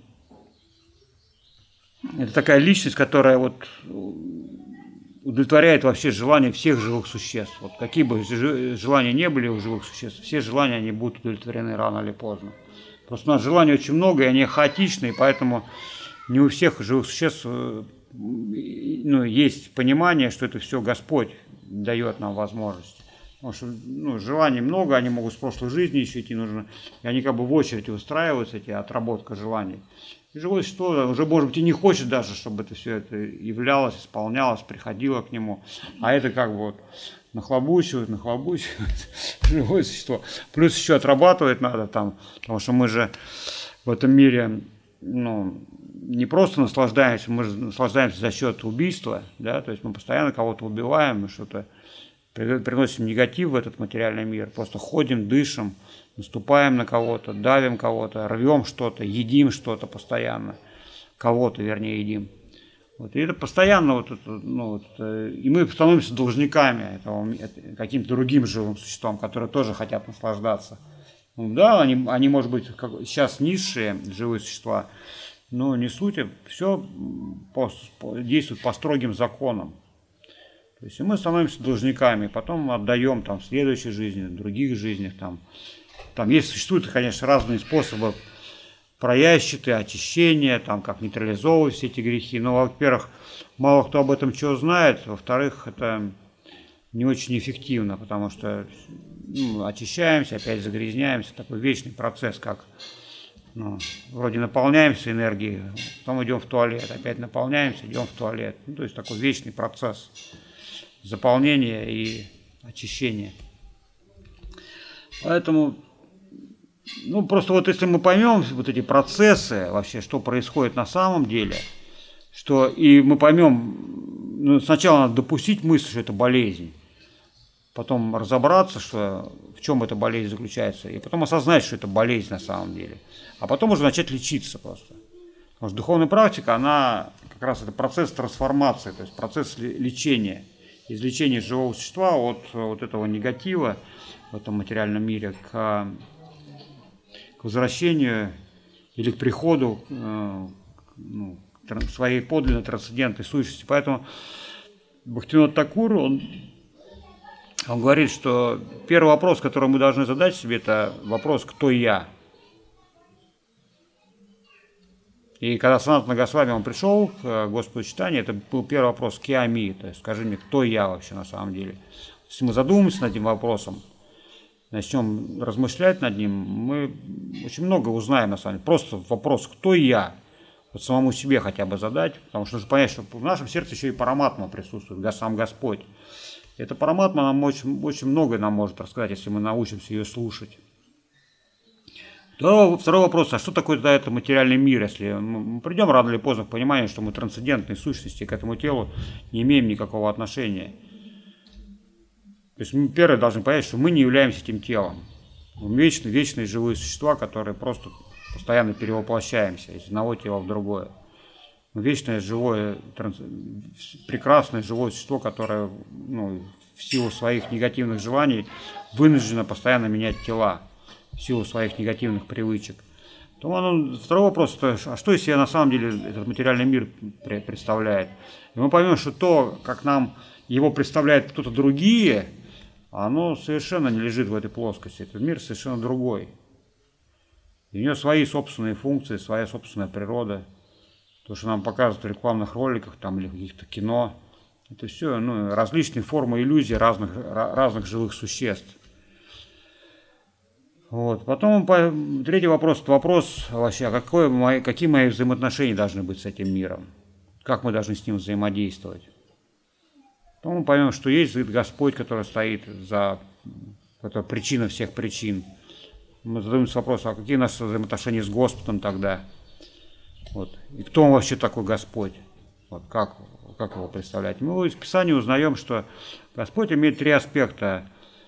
это такая личность, которая вот удовлетворяет вообще желания всех живых существ. Вот какие бы желания не были у живых существ, все желания они будут удовлетворены рано или поздно. Просто у нас желаний очень много, и они хаотичны, и поэтому не у всех живых существ, ну, есть понимание, что это все Господь дает нам возможность. Потому что, ну, желаний много, они могут с прошлой жизни еще идти нужно, и они как бы в очередь выстраиваются, эти отработка желаний. И живое существо уже, может быть, и не хочет даже, чтобы это все это являлось, исполнялось, приходило к нему. А это как бы вот нахлобучивает, нахлобучивает живое существо. Плюс еще отрабатывать надо там, потому что мы же в этом мире, ну, не просто наслаждаемся, мы же наслаждаемся за счет убийства, да, то есть мы постоянно кого-то убиваем, мы что-то приносим негатив в этот материальный мир, просто ходим, дышим, наступаем на кого-то, давим кого-то, рвем что-то, едим что-то постоянно, кого-то, вернее, едим. Вот, и это постоянно, вот это, ну, вот, и мы становимся должниками этого, каким-то другим живым существам, которые тоже хотят наслаждаться. Ну, да, они, они, может быть, как, сейчас низшие живые существа, но не суть, все по, по, действует по строгим законам. То есть и мы становимся должниками, потом отдаем там, в следующей жизни, в других жизнях. Там, там есть, существуют, конечно, разные способы проящиты, очищения, там, как нейтрализовывать все эти грехи. Но, во-первых, мало кто об этом чего знает, во-вторых, это не очень эффективно, потому что ну, очищаемся, опять загрязняемся, такой вечный процесс, как ну, вроде наполняемся энергией, потом идем в туалет, опять наполняемся, идем в туалет. Ну, то есть такой вечный процесс заполнения и очищения. Поэтому ну, просто вот если мы поймем вот эти процессы, вообще, что происходит на самом деле, что и мы поймем, ну, сначала надо допустить мысль, что это болезнь, потом разобраться, что, в чем эта болезнь заключается, и потом осознать, что это болезнь на самом деле, а потом уже начать лечиться просто. Потому что духовная практика, она как раз это процесс трансформации, то есть процесс лечения, излечения живого существа от вот этого негатива в этом материальном мире к к возвращению или к приходу э, ну, к своей подлинной трансцендентной сущности. Поэтому Бхактивинода Такур, он, он говорит, что первый вопрос, который мы должны задать себе, это вопрос «Кто я?». И когда Санатана Госвами он пришел к Господу Чайтанье, это был первый вопрос «Киами?», то есть скажи мне, кто я вообще на самом деле. Если мы задумаемся над этим вопросом, начнем размышлять над ним, мы очень много узнаем на самом деле. Просто вопрос, кто я, вот самому себе хотя бы задать, потому что нужно понять, что в нашем сердце еще и параматма присутствует, сам Господь. И эта параматма нам очень, очень многое нам может рассказать, если мы научимся ее слушать. Второй, второй вопрос, а что такое тогда это материальный мир, если мы придем рано или поздно к пониманию, что мы трансцендентные сущности, к этому телу не имеем никакого отношения. То есть мы первое должны понять, что мы не являемся этим телом. Мы вечные, вечные живые существа, которые просто постоянно перевоплощаемся из одного тела в другое. Мы вечное, живое, транс... прекрасное живое существо, которое ну, в силу своих негативных желаний вынуждено постоянно менять тела, в силу своих негативных привычек. То он, второй вопрос, а что если на самом деле этот материальный мир представляет? И мы поймем, что то, как нам его представляют кто-то другие, оно совершенно не лежит в этой плоскости. Этот мир совершенно другой. И у него свои собственные функции, своя собственная природа. То, что нам показывают в рекламных роликах там, или в каких-то кино, это все ну, различные формы иллюзий разных, разных живых существ. Вот. Потом третий вопрос, это вопрос вообще, а какое мои, какие мои взаимоотношения должны быть с этим миром? Как мы должны с ним взаимодействовать? Потом мы поймем, что есть Господь, который стоит за это причина всех причин. Мы задаемся вопросом, а какие наши взаимоотношения с Господом тогда? Вот. И кто он вообще такой Господь? Вот. Как, как его представлять? Мы из Писания узнаем, что Господь имеет три аспекта.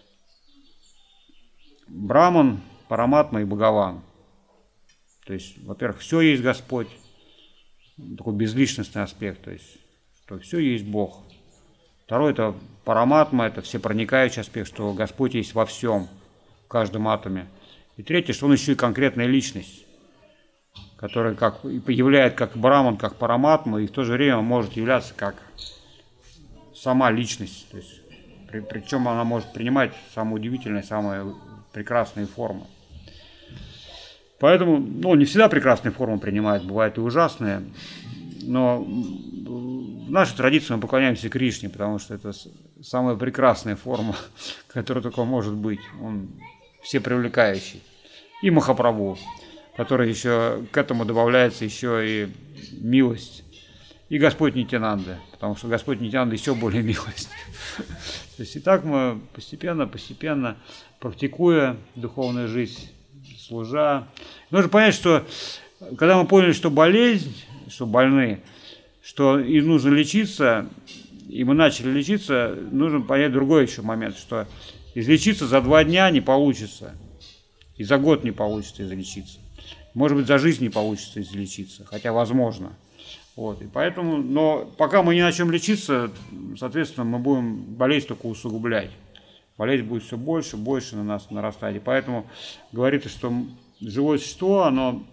Браман, Параматма и Бхагаван. То есть, во-первых, все есть Господь. Такой безличностный аспект. То есть, что все есть Бог. Второй – это Параматма, это всепроникающий аспект, что Господь есть во всем, в каждом атоме. И третье, что Он еще и конкретная личность, которая как, является как Браман, как Параматма, и в то же время может являться как сама личность. То есть, при, причем она может принимать самые удивительные, самые прекрасные формы. Поэтому, ну, не всегда прекрасные формы принимает, бывают и ужасные. Но в нашей традиции мы поклоняемся Кришне, потому что это самая прекрасная форма, которая только может быть. Он всепривлекающий. И Махапрабху, который еще к этому добавляется еще и милость. И Господь Нитьянанда, потому что Господь Нитьянанда еще более милость. То есть и так мы постепенно, постепенно, практикуя духовную жизнь, служа. Нужно понять, что когда мы поняли, что болезнь, что больны, что и нужно лечиться, и мы начали лечиться, нужно понять другой еще момент, что излечиться за два дня не получится, и за год не получится излечиться. Может быть, за жизнь не получится излечиться, хотя возможно. Вот, и поэтому, но пока мы не начнем лечиться, соответственно, мы будем болеть только усугублять. Болезнь будет все больше, больше на нас нарастать. И поэтому говорится, что живое существо, оно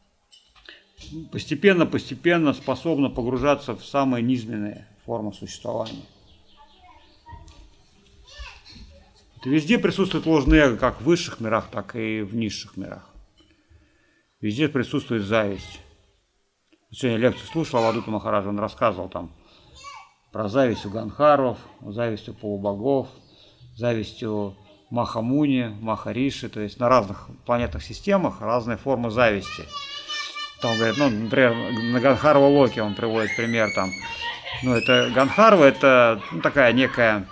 постепенно-постепенно способно погружаться в самые низменные формы существования. Это везде присутствует ложное эго, как в высших мирах, так и в низших мирах. Везде присутствует зависть. Сегодня лекцию слушал Авадута Махараджа, он рассказывал там про зависть у Ганхаров, зависть у полубогов, зависть у Махамуни, Махариши, то есть на разных планетных системах разные формы зависти. Там говорят, ну, например, на Ганхарва Локе он приводит пример там, ну, это Ганхарва, это ну, такая некая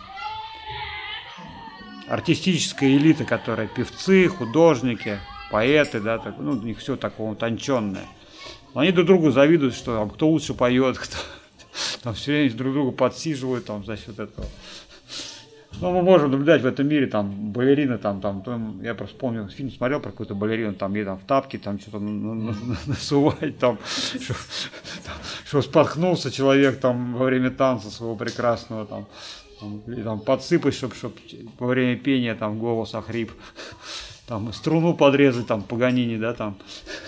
артистическая элита, которая певцы, художники, поэты, да, так, ну, у них все такое утонченное. Но они друг другу завидуют, что там, кто лучше поет, кто там все время друг друга подсиживают там, за счет этого. Ну, мы можем наблюдать в этом мире, там, балерины, там, там, там, я просто помню, фильм смотрел про какую-то балерину, там, ей там в тапки, там, что-то насувать, там, что споткнулся человек, там, во время танца своего прекрасного, там, там, или, там, подсыпать, чтобы чтоб во время пения, там, голос охрип, там, струну подрезать, там, Паганини, да, там.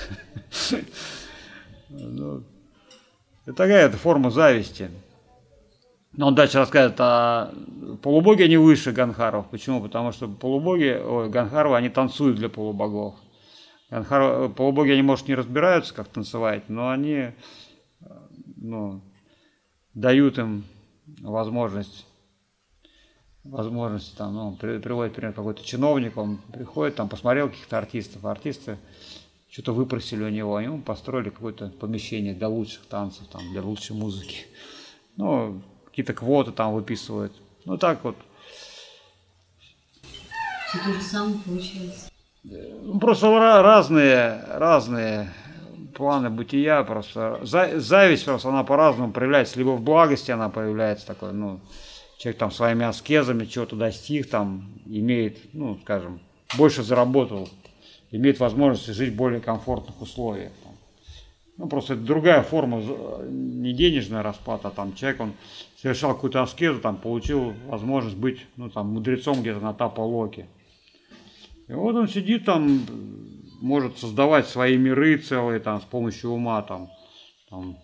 Ну, это такая это форма зависти. Но он дальше рассказывает, а полубоги они выше Ганхаров. Почему? Потому что полубоги, ой, Ганхаровы, они танцуют для полубогов. Ганхаров, полубоги, они, может, не разбираются, как танцевать, но они ну, дают им возможность, возможность там, ну, приводит, например, какой-то чиновник, он приходит, там, посмотрел каких-то артистов, артисты что-то выпросили у него, ему построили какое-то помещение для лучших танцев, там, для лучшей музыки. Ну, какие-то квоты там выписывают. Ну, так вот. Все то же самое получается. Просто разные, разные планы бытия. Просто зависть просто она по-разному проявляется. Либо в благости она проявляется такой, ну, человек там своими аскезами чего-то достиг, там, имеет, ну, скажем, больше заработал, имеет возможность жить в более комфортных условиях. Ну, просто это другая форма, не денежная расплата, а там человек, он совершал какую-то аскезу, там, получил возможность быть, ну, там, мудрецом где-то на Тапа-Локе. И вот он сидит там, может создавать свои миры целые, там, с помощью ума, там, там,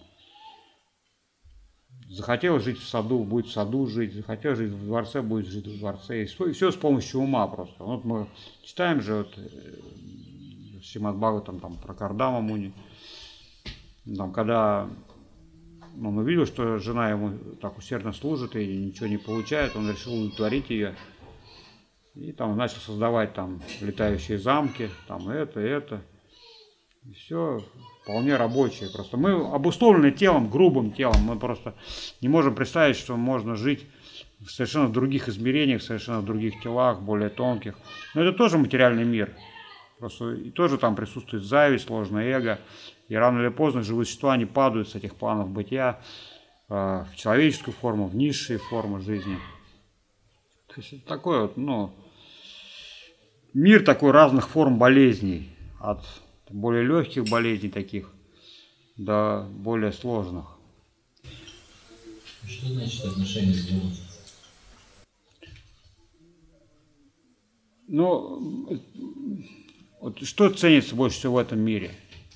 захотел жить в саду, будет в саду жить, захотел жить в дворце, будет жить в дворце, и все с помощью ума просто. Вот мы читаем же, вот, Шримад Бхагаватам, там, про Кардама Муни. Там, когда он увидел, что жена ему так усердно служит и ничего не получает, он решил удовлетворить ее. И там начал создавать там летающие замки, там это, это. И все вполне рабочее. Просто мы обусловлены телом, грубым телом. Мы просто не можем представить, что можно жить в совершенно других измерениях, в совершенно других телах, более тонких. Но это тоже материальный мир. Просто и тоже там присутствует зависть, ложное эго. И рано или поздно живые существа, они падают с этих планов бытия э, в человеческую форму, в низшие формы жизни. То есть это такой вот, ну, мир такой разных форм болезней. От более легких болезней таких до более сложных. Что значит отношения с Богом? Ну, вот что ценится больше всего в этом мире?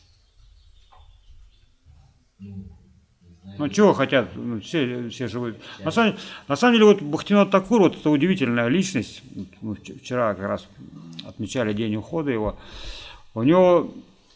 Ну, чего хотят, ну, все, все живут. На самом, на самом деле, вот Бхактивинода Такур, вот это удивительная личность. Мы вчера как раз отмечали день ухода его. У него,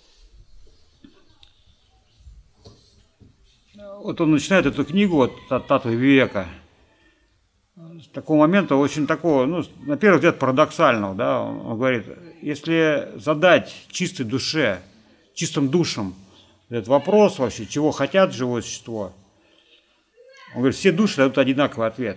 вот он начинает эту книгу, вот, Таттва Вивека, с такого момента очень такого, ну, на первый взгляд, парадоксального, да, он говорит, если задать чистой душе, чистым душам этот вопрос вообще, чего хотят живое существо, он говорит, все души дают одинаковый ответ.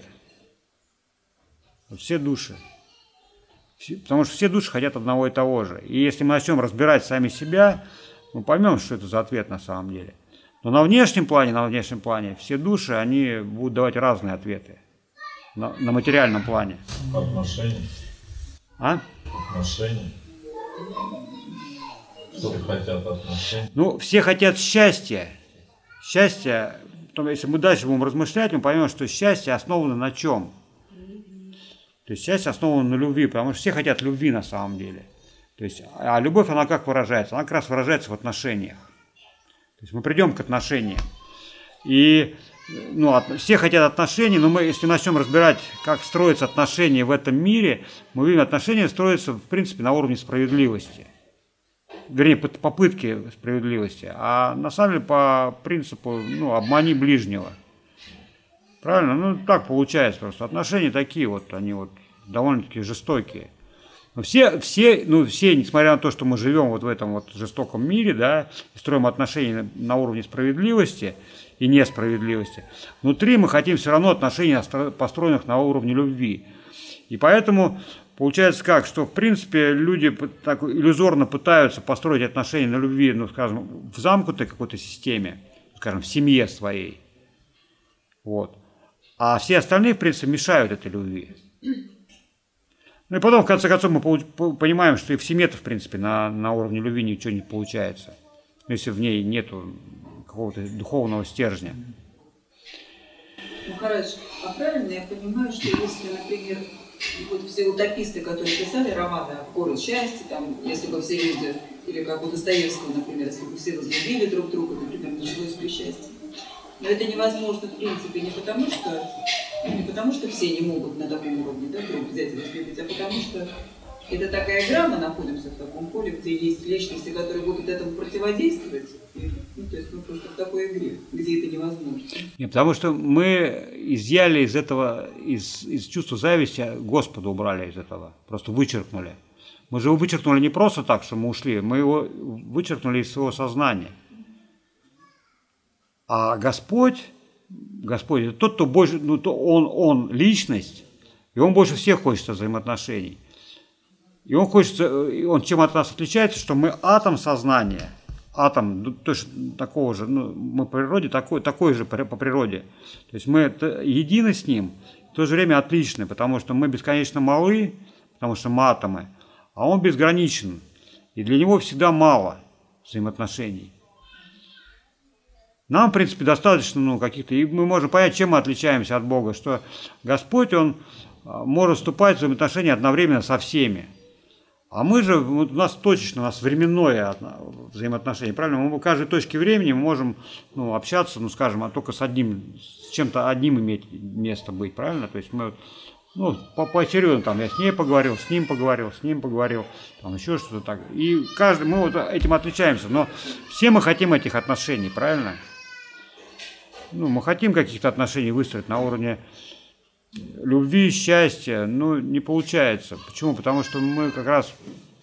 Все души. Потому что все души хотят одного и того же. И если мы начнем разбирать сами себя, мы поймем, что это за ответ на самом деле. Но на внешнем плане, на внешнем плане все души, они будут давать разные ответы. На, на материальном плане. Отношения. А? Отношения. Все хотят отношений. Ну, все хотят счастья. счастье, потом, если мы дальше будем размышлять, мы поймем, что счастье основано на чем? То есть счастье основано на любви, потому что все хотят любви на самом деле. То есть, а любовь, она как выражается? Она как раз выражается в отношениях. То есть мы придем к отношениям. И ну, от, все хотят отношений, но мы, если начнем разбирать, как строятся отношения в этом мире, мы видим, отношения строятся, в принципе, на уровне справедливости. Вернее, попытки справедливости. А на самом деле по принципу, ну, обмани ближнего. Правильно? Ну, так получается просто. Отношения такие вот, они вот довольно-таки жестокие. Но все, все, ну, все, несмотря на то, что мы живем вот в этом вот жестоком мире, да, и строим отношения на уровне справедливости и несправедливости, внутри мы хотим все равно отношений, построенных на уровне любви. И поэтому получается как, что в принципе люди так иллюзорно пытаются построить отношения на любви, ну, скажем, в замкнутой какой-то системе, скажем, в семье своей. Вот. А все остальные, в принципе, мешают этой любви. Ну и потом, в конце концов, мы понимаем, что и в семье-то, в принципе, на, на уровне любви ничего не получается, если в ней нету какого-то духовного стержня. Махарадж, а правильно я понимаю, что если, например, вот все утописты, которые писали романы о «Город счастья», там, если бы все люди, или как у Достоевского, например, если бы все возлюбили друг друга, например, началось бы счастье. Но это невозможно, в принципе, не потому, что, не потому, что все не могут на таком уровне, да, друг взять и возлюбить, а потому что это такая игра, мы находимся в таком поле, где есть личности, которые будут этому противодействовать. И, ну, то есть мы просто в такой игре, где это невозможно. Нет, потому что мы изъяли из этого, из, из чувства зависти, Господа убрали из этого, просто вычеркнули. Мы же его вычеркнули не просто так, что мы ушли, мы его вычеркнули из своего сознания. А Господь, Господь, это тот, кто больше, ну, то он, он личность, и он больше всех хочет взаимоотношений. И он хочет, он чем от нас отличается, что мы атом сознания, атом точно такого же, ну, мы по природе такой, такой же по природе. То есть мы едины с ним, в то же время отличны, потому что мы бесконечно малы, потому что мы атомы, а он безграничен, и для него всегда мало взаимоотношений. Нам, в принципе, достаточно, ну, каких-то, и мы можем понять, чем мы отличаемся от Бога, что Господь, Он может вступать в взаимоотношения одновременно со всеми. А мы же, вот у нас точечно, у нас временное взаимоотношение, правильно? Мы в каждой точке времени мы можем, ну, общаться, ну, скажем, а только с одним, с чем-то одним иметь место быть, правильно? То есть мы, ну, по поочередно, там, я с ней поговорил, с ним поговорил, с ним поговорил, там, еще что-то так. И каждый, мы вот этим отличаемся, но все мы хотим этих отношений, правильно? Ну, мы хотим каких-то отношений выстроить на уровне любви, счастья, ну, не получается. Почему? Потому что мы как раз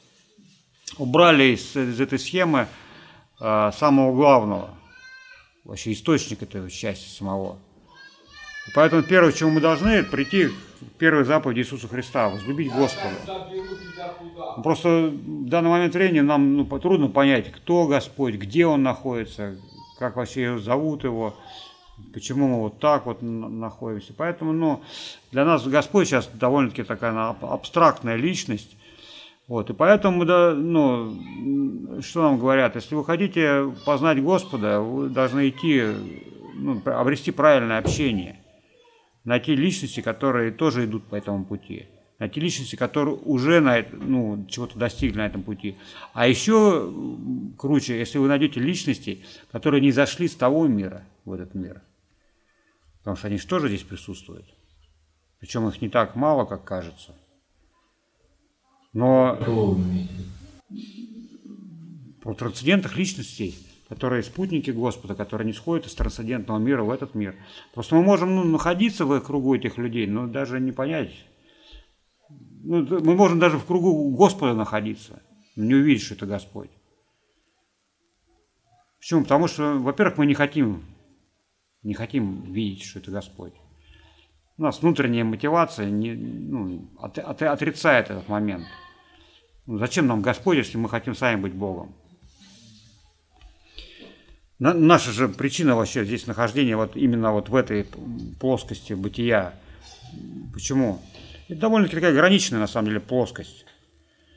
убрали из, из этой схемы а, самого главного, вообще источник этого счастья самого. И поэтому первое, к чему мы должны, прийти к первой заповеди Иисуса Христа, возлюбить Господа. Просто в данный момент времени нам, ну, трудно понять, кто Господь, где Он находится, как вообще зовут Его, почему мы вот так вот находимся. Поэтому, ну, для нас Господь сейчас довольно-таки такая абстрактная личность. Вот, и поэтому, да, ну, что нам говорят, если вы хотите познать Господа, вы должны идти, ну, обрести правильное общение, найти личности, которые тоже идут по этому пути, найти личности, которые уже на, ну, чего-то достигли на этом пути. А еще круче, если вы найдете личности, которые не зашли с того мира в этот мир. Потому что они же тоже здесь присутствуют. Причем их не так мало, как кажется. Но про трансцендентных личностей, которые спутники Господа, которые не сходят из трансцендентного мира в этот мир. Просто мы можем, ну, находиться в кругу этих людей, но даже не понять. Ну, мы можем даже в кругу Господа находиться, но не увидеть, что это Господь. Почему? Потому что, во-первых, мы не хотим, не хотим видеть, что это Господь. У нас внутренняя мотивация не, ну, от, от, отрицает этот момент. Ну, зачем нам Господь, если мы хотим сами быть Богом? На, наша же причина вообще здесь нахождения вот именно вот в этой плоскости бытия. Почему? Это довольно-таки такая ограниченная, на самом деле, плоскость.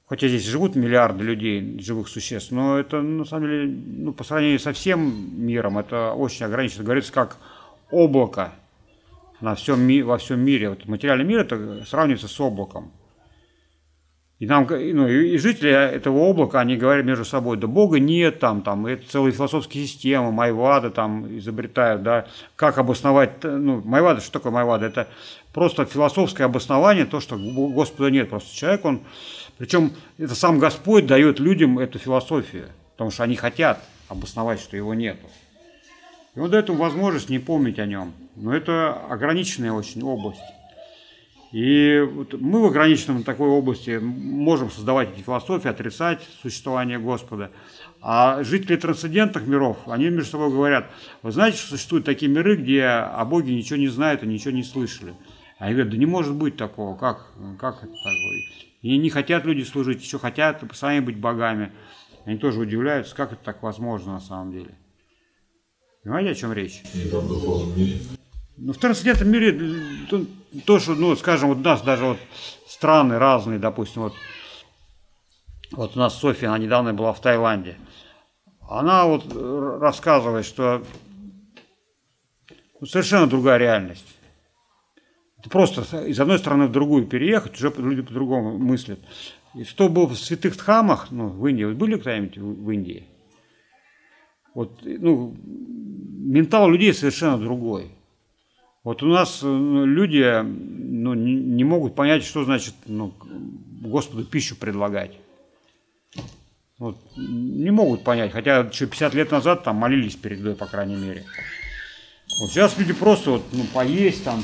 хотя здесь живут миллиарды людей, живых существ, но это на самом деле, ну, по сравнению со всем миром, это очень ограничено. Говорится, как облако на всем, во всем мире. Вот материальный мир это сравнивается с облаком. И, нам, ну, и жители этого облака, они говорят между собой, да Бога нет, там, там, это целые философские системы, майвады там изобретают, да, как обосновать, ну, майвада, что такое майвада? Это просто философское обоснование, то, что Господа нет, просто человек, он, причем это сам Господь дает людям эту философию, потому что они хотят обосновать, что его нету. И он дает им возможность не помнить о нем, но это ограниченная очень область. И вот мы в ограниченном такой области можем создавать эти философии, отрицать существование Господа. А жители трансцендентных миров, они между собой говорят, вы знаете, что существуют такие миры, где о Боге ничего не знают и ничего не слышали. А они говорят, да не может быть такого, как, как это такое? И не хотят люди служить, еще хотят сами быть богами. Они тоже удивляются, как это так возможно на самом деле. Понимаете, о чем речь? И там в духовном мире. Ну, в трансцендентном мире то, то, что, ну, скажем, вот у нас даже вот страны разные, допустим, вот, вот у нас Софья, она недавно была в Таиланде. Она вот рассказывает, что ну, совершенно другая реальность. Это просто из одной страны в другую переехать, уже люди по-другому мыслят. И кто был в святых Дхамах, ну, в Индии, вы были когда-нибудь в Индии? Вот, ну, ментал людей совершенно другой. Вот у нас ну, люди ну, не, не могут понять, что значит ну, Господу пищу предлагать. Вот, не могут понять, хотя еще пятьдесят лет назад там молились перед едой, по крайней мере. Вот сейчас люди просто вот, ну, поесть там.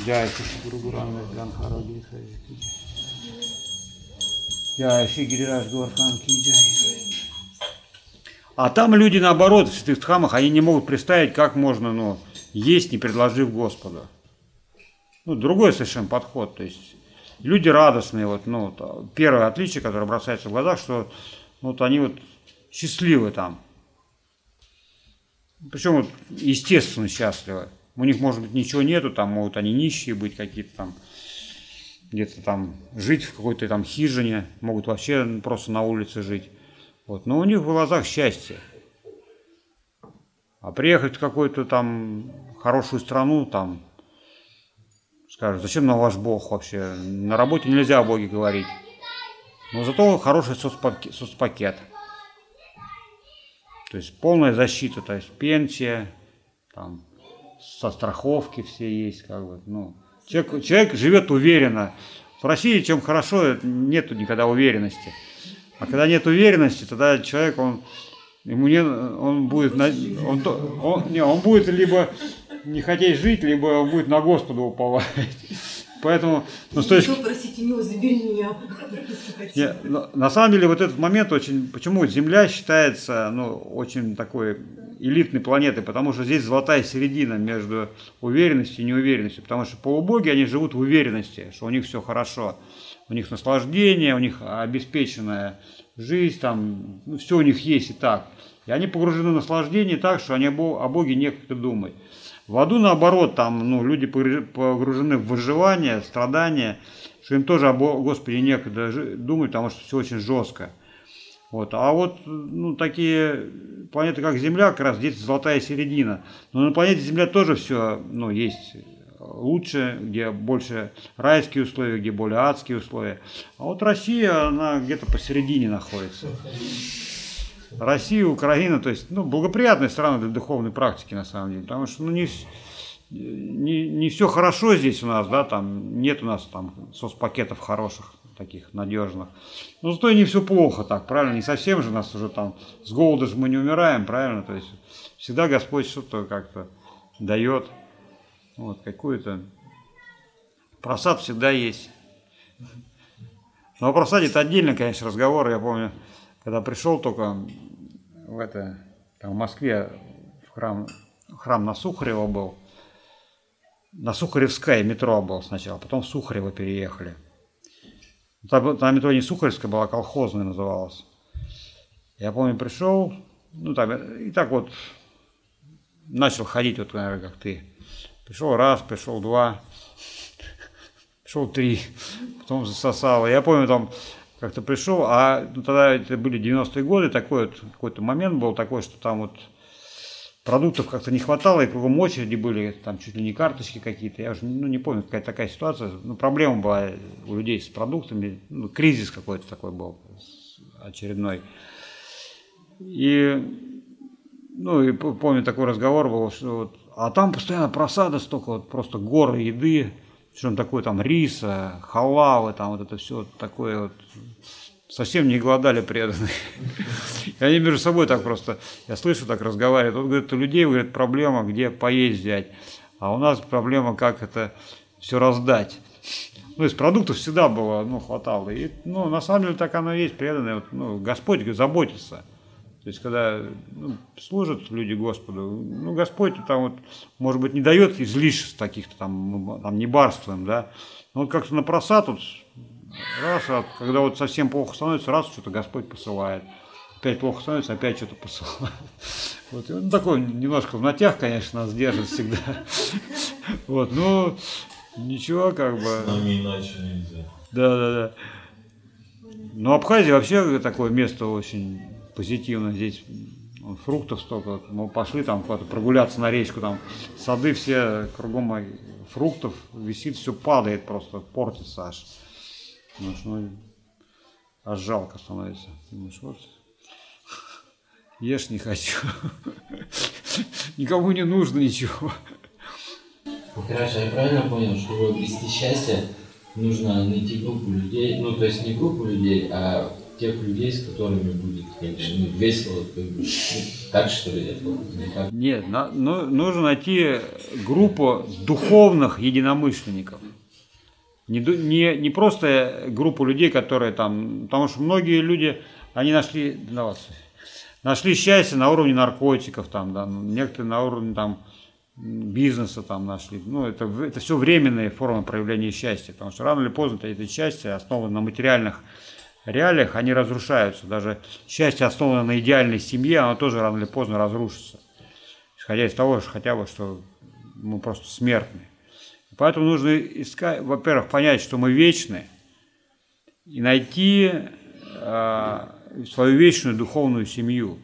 А там люди наоборот, в святых Дхамах, они не могут представить, как можно, ну, есть, не предложив Господу. Ну, другой совершенно подход. То есть люди радостные. Вот, ну, вот, первое отличие, которое бросается в глаза, что вот они вот счастливы там. Причем вот естественно счастливы. У них, может быть, ничего нету, там могут они нищие быть какие-то там, где-то там жить в какой-то там хижине, могут вообще просто на улице жить. Вот. Но у них в глазах счастье. А приехать в какую-то там хорошую страну, там, скажут, зачем нам ваш Бог вообще? На работе нельзя о Боге говорить. Но зато хороший соцпакет. соцпакет. То есть полная защита, то есть пенсия, там, со страховки все есть. Как бы, ну. человек, человек живет уверенно. В России чем хорошо, нету никогда уверенности. А когда нет уверенности, тогда человек, он... Ему не, он будет, он, он, не, он будет либо не хотеть жить, либо он будет на Господа уповать. Поэтому, ну, с точки... Простите, мило, забери меня. Нет, на самом деле вот этот момент очень, почему Земля считается, ну, очень такой элитной планетой, потому что здесь золотая середина между уверенностью и неуверенностью, потому что полубоги, они живут в уверенности, что у них все хорошо, у них наслаждение, у них обеспеченная жизнь, там, ну, все у них есть и так. И они погружены в наслаждение так, что они о Боге некогда думать. В аду, наоборот, там ну, люди погружены в выживание, страдания, что им тоже о Господе некогда думать, потому что все очень жестко. Вот. А вот ну, такие планеты, как Земля, как раз здесь золотая середина. Но на планете Земля тоже все ну, есть лучше, где больше райские условия, где более адские условия. А вот Россия, она где-то посередине находится. Россия, Украина, то есть, ну, благоприятные страны для духовной практики, на самом деле, потому что, ну, не, не, не все хорошо здесь у нас, да, там, нет у нас там соцпакетов хороших, таких надежных, но зато и не все плохо так, правильно, не совсем же нас уже там, с голода же мы не умираем, правильно, то есть, всегда Господь что-то как-то дает, вот, какую-то, просад всегда есть. Но о просаде это отдельно, конечно, разговор, я помню, когда пришел только в, это, там, в Москве, в храм, храм на Сухарева был, на Сухаревское метро был сначала, потом в Сухарево переехали. Там, там метро не Сухаревская была, колхозная называлась. Я помню, пришел, ну там, и так вот начал ходить, вот, наверное, как ты. Пришел раз, пришел два, пришел три, потом засосало. Я помню, там как-то пришел, а ну, тогда это были девяностые годы, такой вот какой-то момент был такой, что там вот продуктов как-то не хватало, и кругом очереди были, там чуть ли не карточки какие-то, я уже ну, не помню, какая такая ситуация, ну, проблема была у людей с продуктами, ну, кризис какой-то такой был очередной. И, ну, и помню, такой разговор был, что вот, а там постоянно просада столько, вот просто горы еды, что он такой там риса, халавы, там вот это все вот такое вот. Совсем не голодали преданные. И они между собой так просто, я слышу, так разговаривают. Он говорит, у людей, говорит, проблема, где поесть взять. А у нас проблема, как это все раздать. Ну, из продуктов всегда было, ну, хватало. И, ну, на самом деле так оно и есть, преданные. Вот, ну, Господь говорит, заботится. То есть, когда ну, служат люди Господу, ну, Господь там вот, может быть, не дает излишеств таких-то там, там не барствуем, да. Но вот как-то на просад вот, раз, когда вот совсем плохо становится, раз что-то Господь посылает. Опять плохо становится, опять что-то посылает. Вот. И он такой немножко в натяг, конечно, нас держит всегда. Вот, ну, ничего, как бы. С нами иначе нельзя. Да, да, да. Но Абхазия вообще такое место очень позитивное. Здесь фруктов столько. Мы пошли там куда-то прогуляться на речку, там сады все кругом фруктов висит, все падает просто, портится аж. Ну, аж жалко становится. Думаешь, вот, ешь не хочу. Никому не нужно ничего. Хорошо, я правильно понял, чтобы обрести счастье, нужно найти группу людей, ну, то есть не группу людей, а тех людей, с которыми будет как бы, ну, весело, как бы, ну, так что ли это? Не так? Нет, на, ну, нужно найти группу духовных единомышленников. Не, не, не просто группу людей, которые там, потому что многие люди, они нашли, нашли счастье на уровне наркотиков, там, да, некоторые на уровне там, бизнеса там нашли. Ну, это, это все временные формы проявления счастья, потому что рано или поздно это счастье, основанное на материальных реалиях, они разрушаются. Даже счастье, основанное на идеальной семье, оно тоже рано или поздно разрушится. Исходя из того, что хотя бы, что мы просто смертны. Поэтому нужно искать, во-первых, понять, что мы вечны, и найти э, свою вечную духовную семью.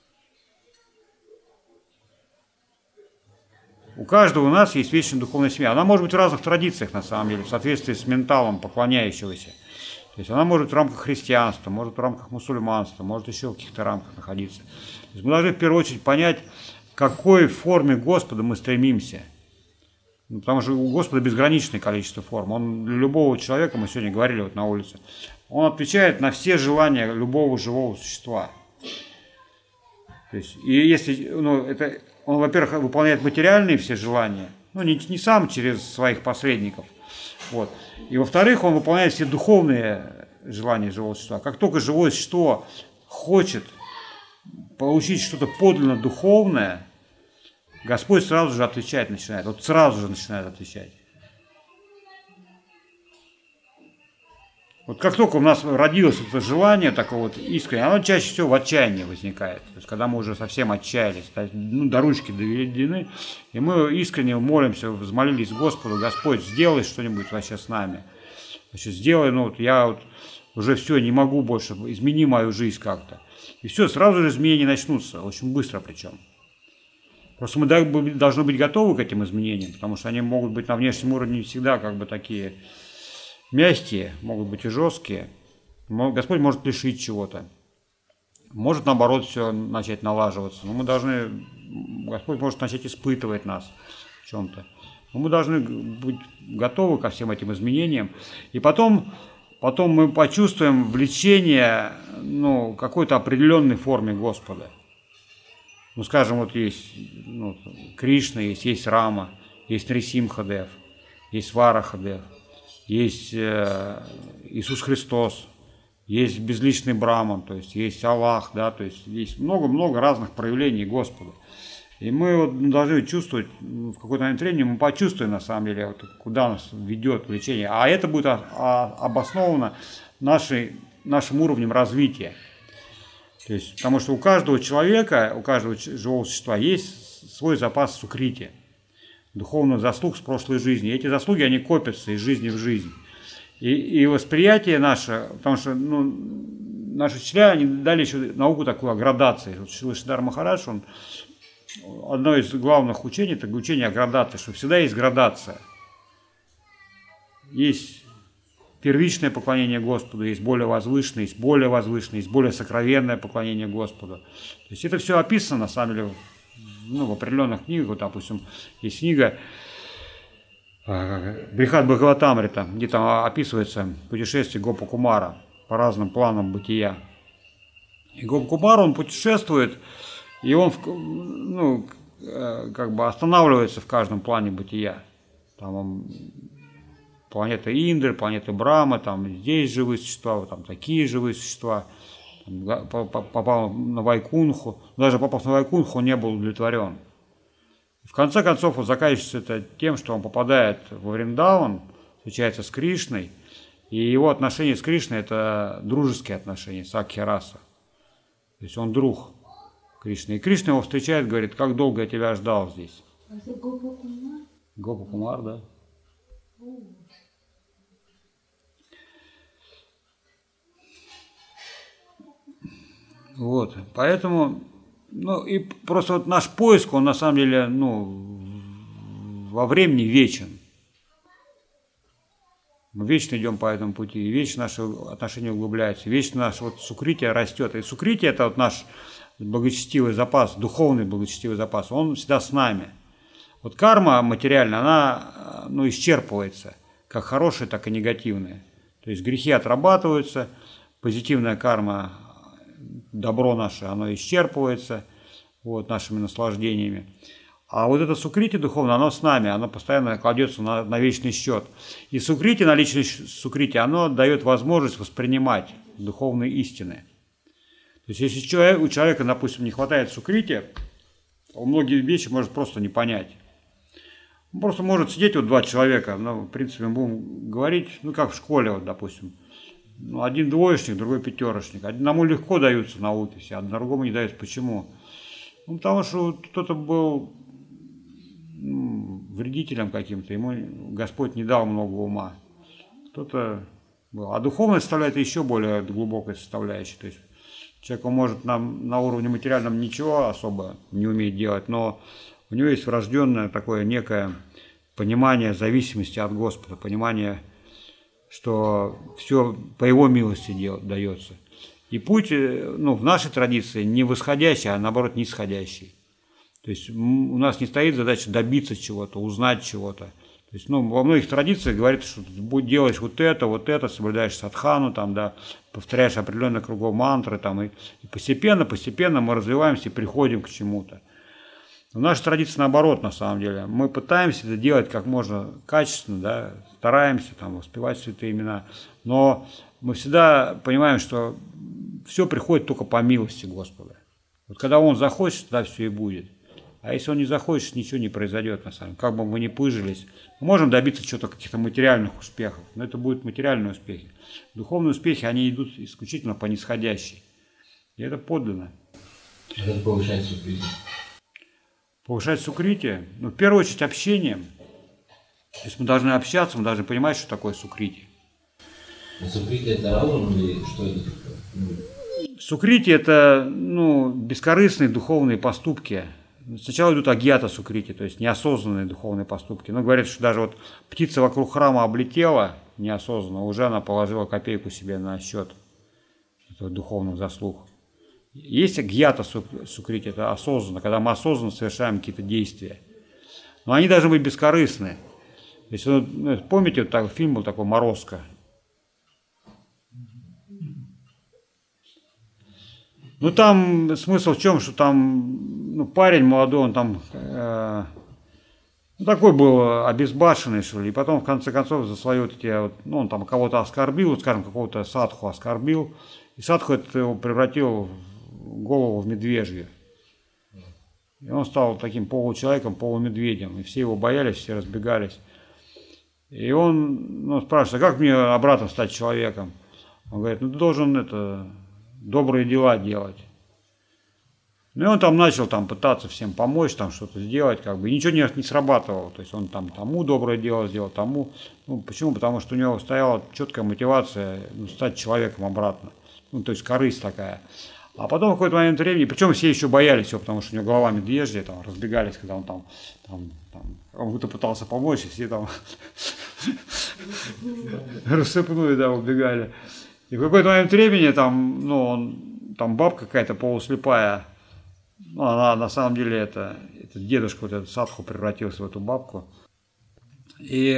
У каждого у нас есть вечная духовная семья. Она может быть в разных традициях, на самом деле, в соответствии с менталом поклоняющегося. То есть она может быть в рамках христианства, может в рамках мусульманства, может еще в каких-то рамках находиться. То есть мы должны в первую очередь понять, к какой форме Господа мы стремимся. Ну, потому что у Господа безграничное количество форм. Он для любого человека, мы сегодня говорили вот на улице, он отвечает на все желания любого живого существа. То есть, и если, ну, это, он, во-первых, выполняет материальные все желания, ну, не, не сам через своих посредников, вот. И, во-вторых, он выполняет все духовные желания живого существа. Как только живое существо хочет получить что-то подлинно духовное, Господь сразу же отвечать начинает, вот сразу же начинает отвечать. Вот как только у нас родилось это желание такое вот искреннее, оно чаще всего в отчаянии возникает. То есть, когда мы уже совсем отчаялись, ну, до ручки доведены, и мы искренне молимся, взмолились Господу, Господь, сделай что-нибудь вообще с нами. Значит, сделай, ну, вот я вот уже все, не могу больше, измени мою жизнь как-то. И все, сразу же изменения начнутся, очень быстро причем. Просто мы должны быть готовы к этим изменениям, потому что они могут быть на внешнем уровне всегда как бы такие мягкие, могут быть и жесткие. Господь может лишить чего-то. Может, наоборот, все начать налаживаться. Но мы должны, Господь может начать испытывать нас в чем-то. Но мы должны быть готовы ко всем этим изменениям. И потом, потом мы почувствуем влечение, ну, какой-то определенной форме Господа. Ну, скажем, вот есть ну, Кришна, есть, есть Рама, есть Нарисимхадев, есть Варахадев, есть э, Иисус Христос, есть безличный Браман, то есть есть Аллах, да, то есть есть много-много разных проявлений Господа. И мы вот должны чувствовать, в какой-то момент времени мы почувствуем, на самом деле, вот, куда нас ведет влечение. А это будет обосновано нашей, нашим уровнем развития. То есть, потому что у каждого человека, у каждого живого существа есть свой запас сукрити, духовных заслуг с прошлой жизни. И эти заслуги, они копятся из жизни в жизнь. И, и восприятие наше, потому что ну, наши учителя, они дали еще науку такую о градации. Вот Шилашидар Махарадж, он, одно из главных учений, это учение о градации, что всегда есть градация. Есть первичное поклонение Господу, есть более возвышенное, есть более возвышенное, есть более сокровенное поклонение Господу. То есть это все описано, на самом деле, ну, в определенных книгах. Вот, допустим, есть книга Брихат Бхагаватамрита, где там описывается путешествие Гопа Кумара по разным планам бытия. И Гопа Кумар, он путешествует, и он ну, как бы останавливается в каждом плане бытия. Там он, планета Индры, планета Брахма, там здесь живые существа, там такие живые существа. Там, попал на Вайкунху, даже попав на Вайкунху, он не был удовлетворен. В конце концов, он заканчивается это тем, что он попадает во Вриндаван, встречается с Кришной, и его отношения с Кришной – это дружеские отношения, сакхи-раса. То есть он друг Кришны. И Кришна его встречает, говорит: как долго я тебя ждал здесь. Это Гопа Кумар? Гопа Кумар, да. Вот, поэтому, ну, и просто вот наш поиск, он на самом деле, ну, во времени вечен. Мы вечно идем по этому пути, и вечно наши отношения углубляются, вечно наше вот сукрития растет. И сукрития – это вот наш благочестивый запас, духовный благочестивый запас, он всегда с нами. Вот карма материальная, она, ну, исчерпывается, как хорошая, так и негативная. То есть грехи отрабатываются, позитивная карма, добро наше, оно исчерпывается вот, нашими наслаждениями. А вот это сукрити духовное, оно с нами, оно постоянно кладется на, на вечный счет. И сукрити, наличие сукрити, оно дает возможность воспринимать духовные истины. То есть если человек, у человека, допустим, не хватает сукрити, он многие вещи может просто не понять. Он просто может сидеть вот два человека, ну, в принципе, мы будем говорить, ну, как в школе, вот, допустим. Ну, один двоечник, другой пятерочник. Одному легко даются науки все, а другому не даются. Почему? Ну, потому что кто-то был ну, вредителем каким-то, ему Господь не дал много ума. Кто-то был. А духовная составляющая еще более глубокая составляющая. То есть человек может нам на уровне материальном ничего особо не умеет делать, но у него есть врожденное такое некое понимание зависимости от Господа, понимание, что все по его милости дается. И путь, ну, в нашей традиции не восходящий, а наоборот нисходящий. То есть у нас не стоит задача добиться чего-то, узнать чего-то. То есть, ну, во многих традициях говорится, что ты делаешь вот это, вот это, соблюдаешь садхану, там, да, повторяешь определенное кругом мантры, там, и, и постепенно, постепенно мы развиваемся и приходим к чему-то. В нашей традиции наоборот, на самом деле. Мы пытаемся это делать как можно качественно, да, стараемся там воспевать святые имена, но мы всегда понимаем, что все приходит только по милости Господа. Вот когда Он захочет, тогда все и будет. А если Он не захочет, ничего не произойдет на самом деле. Как бы мы ни пыжились, мы можем добиться чего-то, каких-то материальных успехов, но это будут материальные успехи. Духовные успехи, они идут исключительно по нисходящей. И это подлинно. Это повышает сукрити. Повышать сукрити, ну, в первую очередь, общением. То есть мы должны общаться, мы должны понимать, что такое сукрити. А сукрити это разум или что это такое? Сукрити – это, ну, бескорыстные духовные поступки. Сначала идут агьята сукрити, то есть неосознанные духовные поступки. Но говорят, что даже вот птица вокруг храма облетела неосознанно, уже она положила копейку себе на счет этого духовных заслуг. Есть агьята сукрити, это осознанно, когда мы осознанно совершаем какие-то действия. Но они должны быть бескорыстны. То есть, ну, помните, вот так, фильм был такой «Морозко». Ну, там смысл в чем, что там, ну, парень молодой, он там, э, ну, такой был обезбашенный, что ли, и потом, в конце концов, за свои вот эти, вот, ну, он там кого-то оскорбил, вот, скажем, какого-то садху оскорбил, и садху это его превратил в голову в медвежью. И он стал таким получеловеком, полумедведем, и все его боялись, все разбегались. И он, ну, спрашивает: а как мне обратно стать человеком? Он говорит: ну, ты должен это... добрые дела делать. Ну и он там начал там пытаться всем помочь, там что-то сделать, как бы, и ничего не, не срабатывало. То есть он там тому доброе дело сделал, тому. Ну, почему? Потому что у него стояла четкая мотивация, ну, стать человеком обратно. Ну, то есть корысть такая. А потом в какой-то момент времени, причем все еще боялись его, потому что у него голова медвежья, там разбегались, когда он там, там, там он будто пытался помочь, и все там рассыпнули, да, убегали. И в какой-то момент времени там, ну, он, там бабка какая-то полуслепая, ну, она на самом деле это, это дедушка, вот этот Садху превратился в эту бабку. И...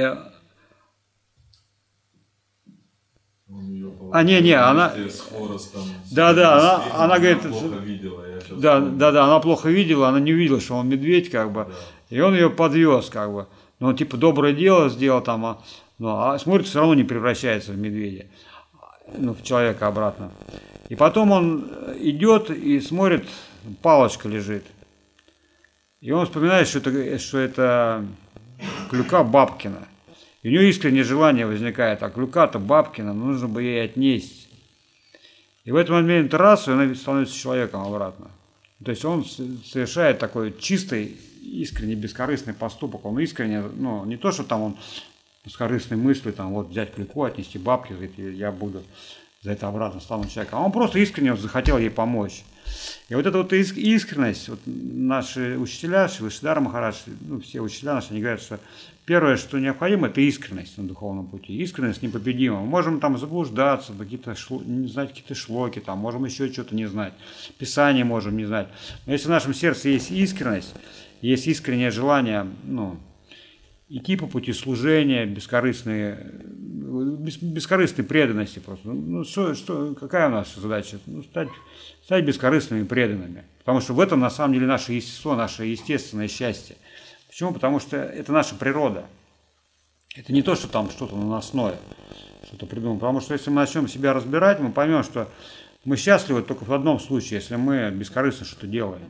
А, не, не, она... Да, да, она, она говорит... Плохо видела, я сейчас да, помню. да, да, она плохо видела, она не увидела, что он медведь, как бы. Да. И он ее подвез, как бы. Ну, он типа доброе дело сделал там, а, ну, а смотрит, все равно не превращается в медведя. Ну, в человека обратно. И потом он идет и смотрит, палочка лежит. И он вспоминает, что это, что это клюка Бабкина. И у него искреннее желание возникает, а клюка-то Бабкина, нужно бы ей отнесть. И в этот момент раз, и он становится человеком обратно. То есть он совершает такой чистый, искренний, бескорыстный поступок. Он искренне, ну, не то, что там он бескорыстной мыслью, там, вот взять клюку, отнести бабки, говорит, я буду за это обратно стану человеком. А он просто искренне вот захотел ей помочь. И вот эта вот искренность, вот наши учителя, Шивашидхара Махарадж, ну, все учителя наши, они говорят, что первое, что необходимо, это искренность на духовном пути. Искренность непобедима. Мы можем там заблуждаться, какие-то шло, не знать какие-то шлоки, там, можем еще что-то не знать, Писание можем не знать. Но если в нашем сердце есть искренность, есть искреннее желание, ну, идти по пути служения, бескорыстной, бес, бескорыстной преданности просто. Ну, что, что, какая у нас задача? Ну, стать, стать бескорыстными преданными. Потому что в этом на самом деле наше естество, наше естественное счастье. Почему? Потому что это наша природа. Это не то, что там что-то наносное, что-то придумано. Потому что если мы начнем себя разбирать, мы поймем, что мы счастливы только в одном случае, если мы бескорыстно что-то делаем.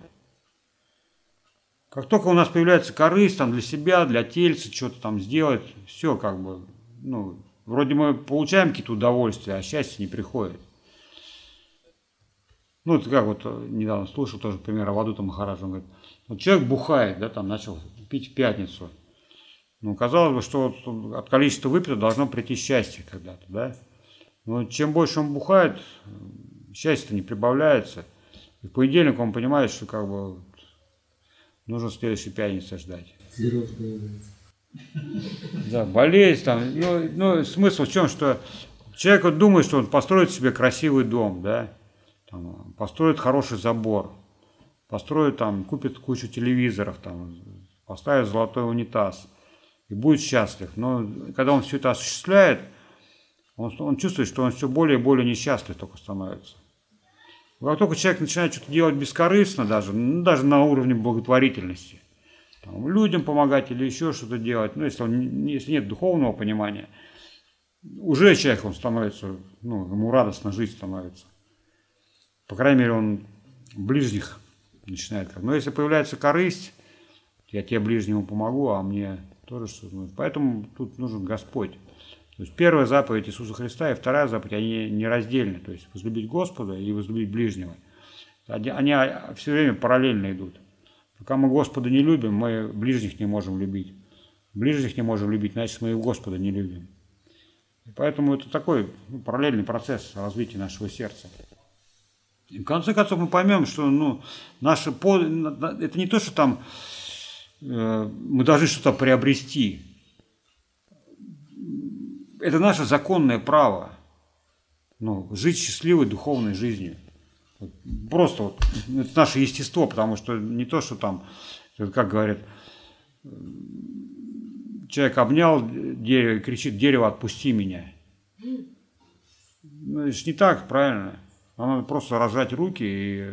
Как только у нас появляется корысть там, для себя, для тельца, что-то там сделать, все как бы, ну, вроде мы получаем какие-то удовольствия, а счастье не приходит. Ну, это как вот недавно слушал тоже пример Авадута Махараджа, он говорит, вот человек бухает, да, там начал пить в пятницу. Ну, казалось бы, что вот от количества выпито должно прийти счастье когда-то, да. Но чем больше он бухает, счастье-то не прибавляется. И в понедельник он понимает, что как бы нужно следующей пятницы ждать. Да, болезнь там. Ну, ну, смысл в чем, что человек вот думает, что он построит себе красивый дом, да, там, построит хороший забор, построит там, купит кучу телевизоров, там, поставит золотой унитаз и будет счастлив. Но когда он все это осуществляет, он, он чувствует, что он все более и более несчастлив только становится. Как только человек начинает что-то делать бескорыстно, даже, ну, даже на уровне благотворительности, там, людям помогать или еще что-то делать, ну, если, он, если нет духовного понимания, уже человек он становится, ну, ему радостно жить становится. По крайней мере, он ближних начинает. Но если появляется корысть, я тебе ближнему помогу, а мне тоже что-то. Поэтому тут нужен Господь. То есть первая заповедь Иисуса Христа и вторая заповедь, они нераздельны. То есть возлюбить Господа и возлюбить ближнего. Они, они все время параллельно идут. Пока мы Господа не любим, мы ближних не можем любить. Ближних не можем любить, значит мы и Господа не любим. И поэтому это такой, ну, параллельный процесс развития нашего сердца. И в конце концов мы поймем, что, ну, наше, это не то, что там э, мы должны что-то приобрести. Это наше законное право, ну, жить счастливой духовной жизнью. Вот, просто вот, это наше естество, потому что не то, что там, как говорят, человек обнял дерево и кричит: дерево, отпусти меня. Ну, это же не так, правильно? Надо просто разжать руки и...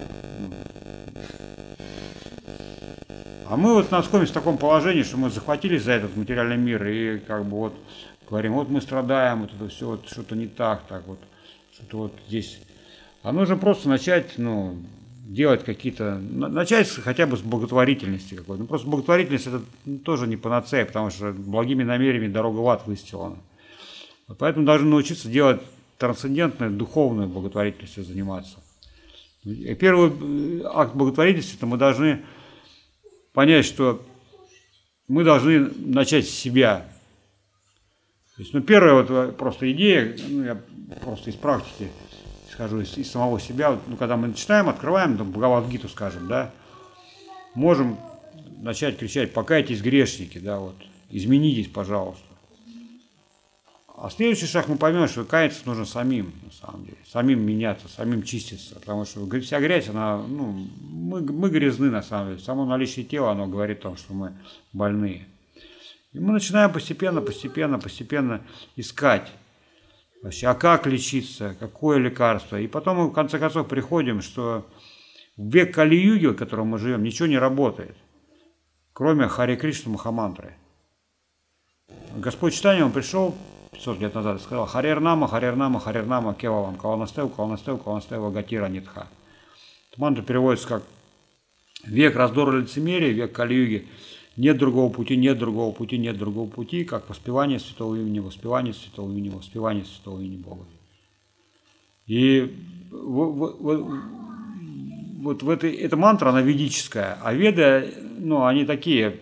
А мы вот находимся в таком положении, что мы захватились за этот материальный мир и как бы вот говорим, вот мы страдаем, вот это все, вот что-то не так, так вот, что-то вот здесь. А нужно просто начать, ну, делать какие-то, начать хотя бы с благотворительности какой-то. Ну, просто благотворительность это тоже не панацея, потому что благими намерениями дорога в ад выстилана. Вот поэтому должны научиться делать трансцендентную, духовную благотворительностью заниматься. Первый акт благотворительности, это мы должны понять, что мы должны начать с себя. То есть, ну, первая вот просто идея, ну, я просто из практики скажу, из, из самого себя, ну, когда мы начинаем, открываем, там, Бхагавад-гиту, скажем, да, можем начать кричать: покайтесь, грешники, да, вот, изменитесь, пожалуйста. А следующий шаг мы поймем, что каяться нужно самим, на самом деле, самим меняться, самим чиститься, потому что вся грязь, она, ну, мы, мы грязны, на самом деле, само наличие тела, оно говорит о том, что мы больные. И мы начинаем постепенно, постепенно, постепенно искать вообще, а как лечиться, какое лекарство. И потом мы в конце концов приходим, что в век Кали-юги, в котором мы живем, ничего не работает, кроме Харе Кришна Махамантры. Господь Чайтанья, он пришел пятьсот лет назад и сказал: Харер Нама, Харер Нама, Харер Нама, Кевалам, Каланастев, Каланастев, Каланастев, Гатира Нитха. Эта мантра переводится как век раздора и лицемерия, век Кали-юги. Нет другого пути, нет другого пути, нет другого пути, как воспевание святого имени, воспевание святого имени, воспевание святого имени Бога. И вот, вот, вот в этой, эта мантра, она ведическая, а веды, ну, они такие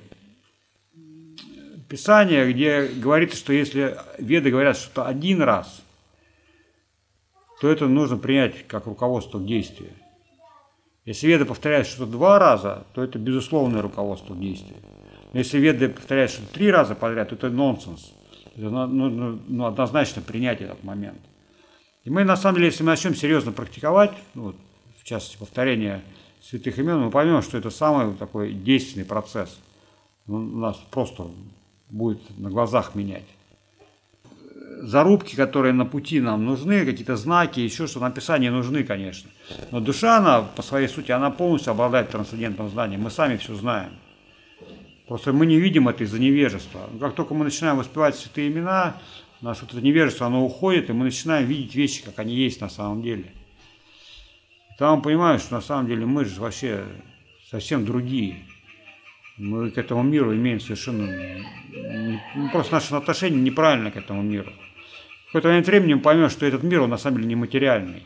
писания, где говорится, что если веды говорят что-то один раз, то это нужно принять как руководство к действию. Если веды повторяют что-то два раза, то это безусловное руководство к действию. Но если веды повторяют что-то три раза подряд, то это нонсенс. Это нужно, ну, однозначно принять этот момент. И мы, на самом деле, если мы начнем серьезно практиковать, ну, вот, в частности, повторение святых имен, мы поймем, что это самый такой действенный процесс. Он нас просто будет на глазах менять. Зарубки, которые на пути нам нужны, какие-то знаки, еще что-то, написания нужны, конечно. Но душа, она по своей сути, она полностью обладает трансцендентным знанием. Мы сами все знаем. Просто мы не видим это из-за невежества. Как только мы начинаем воспевать святые имена, у нас вот это невежество, оно уходит, и мы начинаем видеть вещи, как они есть на самом деле. И там мы понимаем, что на самом деле мы же вообще совсем другие. Мы к этому миру имеем совершенно... Ну, просто наше отношение неправильно к этому миру. В какой-то момент времени мы поймем, что этот мир, он на самом деле нематериальный.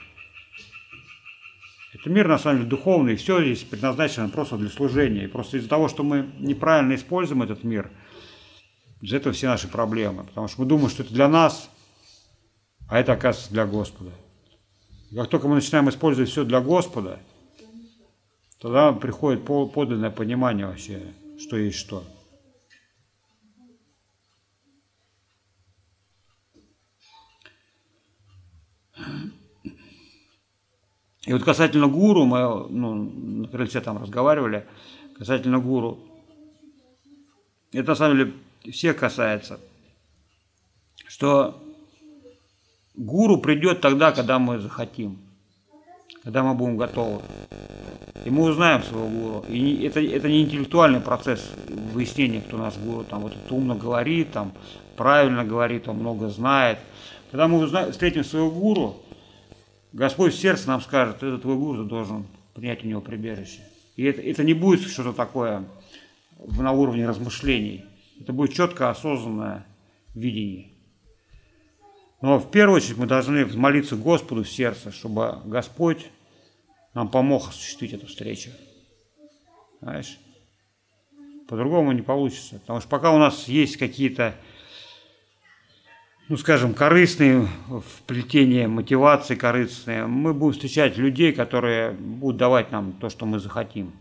Это мир, на самом деле, духовный, и все здесь предназначено просто для служения. И просто из-за того, что мы неправильно используем этот мир, из-за этого все наши проблемы. Потому что мы думаем, что это для нас, а это, оказывается, для Господа. И как только мы начинаем использовать все для Господа, тогда приходит подлинное понимание вообще, что есть что. И вот касательно гуру, мы, ну, на крыльце там разговаривали, касательно гуру, это на самом деле всех касается, что гуру придет тогда, когда мы захотим, когда мы будем готовы. И мы узнаем своего гуру. И это, это не интеллектуальный процесс выяснения, кто наш гуру, там вот это умно говорит, там правильно говорит, он много знает. Когда мы узнаем, встретим своего гуру, Господь в сердце нам скажет: это твой гуру, ты должен принять у него прибежище. И это, это не будет что-то такое на уровне размышлений. Это будет четко осознанное видение. Но в первую очередь мы должны молиться Господу в сердце, чтобы Господь нам помог осуществить эту встречу. Знаешь? По-другому не получится. Потому что пока у нас есть какие-то, ну, скажем, корыстные вплетения, мотивации корыстные, мы будем встречать людей, которые будут давать нам то, что мы захотим.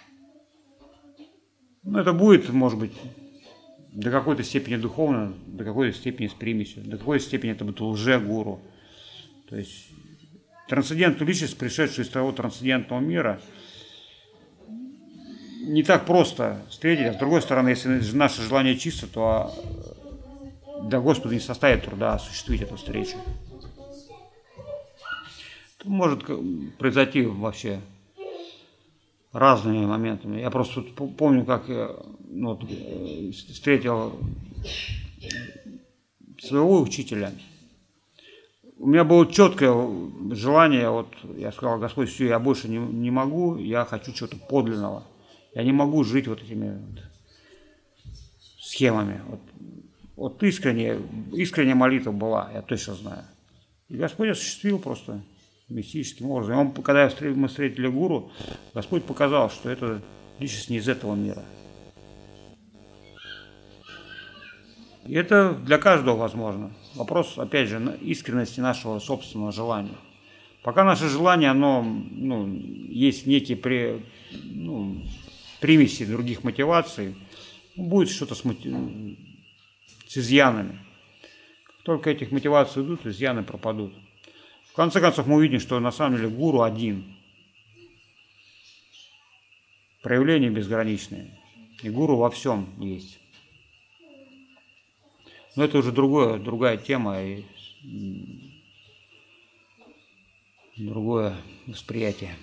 Ну, это будет, может быть, до какой-то степени духовно, до какой-то степени с примесью, до какой-то степени это будет лже-гуру. То есть трансцендентную личность, пришедшую из того трансцендентного мира, не так просто встретить. А с другой стороны, если наше желание чисто, то для Господа не составит труда осуществить эту встречу. Это может произойти вообще разными моментами. Я просто помню, как ну, встретил своего учителя. У меня было четкое желание, вот я сказал: Господь, все, я больше не, не могу, я хочу чего-то подлинного. Я не могу жить вот этими вот схемами. Вот, вот искренняя, искренняя молитва была, я точно знаю. И Господь осуществил просто мистическим образом. И он, когда мы встретили гуру, Господь показал, что это личность не из этого мира. И это для каждого возможно. Вопрос, опять же, искренности нашего собственного желания. Пока наше желание, оно, ну, есть некие при, ну, примеси других мотиваций, будет что-то с, мотив... с изъянами. Как только этих мотиваций идут, изъяны пропадут. В конце концов мы увидим, что на самом деле гуру один. Проявления безграничные. И гуру во всем есть. Но это уже другое, другая тема и другое восприятие.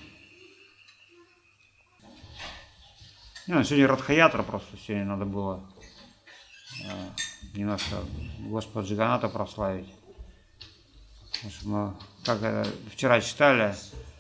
Ну, сегодня Радха-ятра, просто сегодня надо было э, немножко Господа Джаганата прославить. Мы, как это, вчера читали,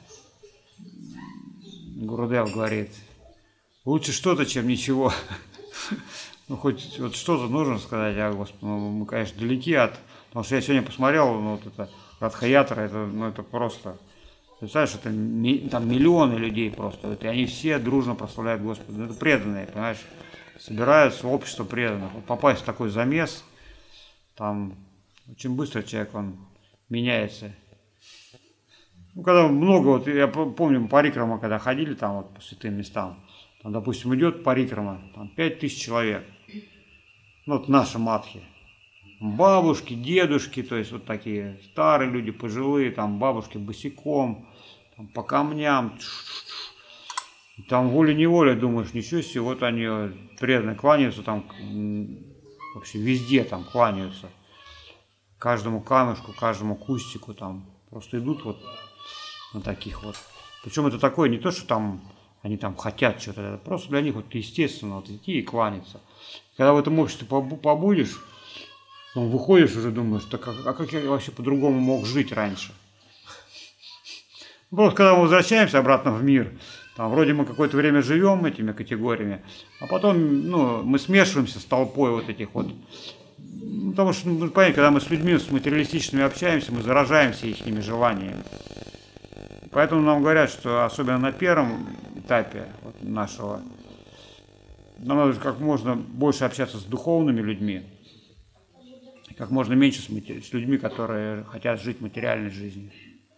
Гурудев говорит, лучше что-то, чем ничего. Ну, хоть вот что-то нужно сказать, а, Господи, ну, мы, конечно, далеки от... Потому что я сегодня посмотрел, ну, вот это Радха-ятра, это, ну, это просто... Представляешь, это ми, там миллионы людей просто, и они все дружно прославляют Господа. Ну, это преданные, понимаешь? Собираются, общество преданных. Вот попасть в такой замес, там очень быстро человек, он меняется. Ну, когда много, вот я помню, парикрама, когда ходили там вот по святым местам, там, допустим, идет парикрама, там пять тысяч человек. Ну, вот наши матхи. Бабушки, дедушки, то есть вот такие старые люди, пожилые, там бабушки босиком, там, по камням. Там волей-неволей думаешь, ничего себе, вот они преданно кланяются, там вообще везде там кланяются. Каждому камешку, каждому кустику там просто идут вот на таких вот. Причем это такое, не то, что там они там хотят что-то, это просто для них вот естественно вот идти и кланяться. Когда в этом обществе побудешь, ну, выходишь уже, думаешь, так, а, а как я вообще по-другому мог жить раньше? Просто когда мы возвращаемся обратно в мир, там вроде мы какое-то время живем этими категориями, а потом, ну, мы смешиваемся с толпой вот этих вот. Ну, потому что, ну, понятно, когда мы с людьми, с материалистичными общаемся, мы заражаемся их желаниями. Поэтому нам говорят, что особенно на первом этапе вот нашего, нам надо как можно больше общаться с духовными людьми, как можно меньше с, с людьми, которые хотят жить материальной жизнью.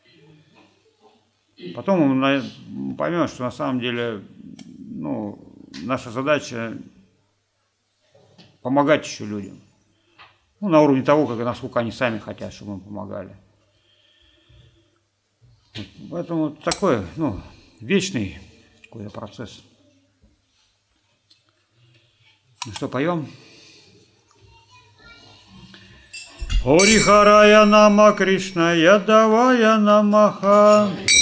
Потом мы поймем, что на самом деле, ну, наша задача помогать еще людям. Ну, на уровне того, как, насколько они сами хотят, чтобы мы помогали. Поэтому такой, ну, вечный какой-то процесс. Ну что, поем? Орихарая нама Кришна, Ядавая намаха.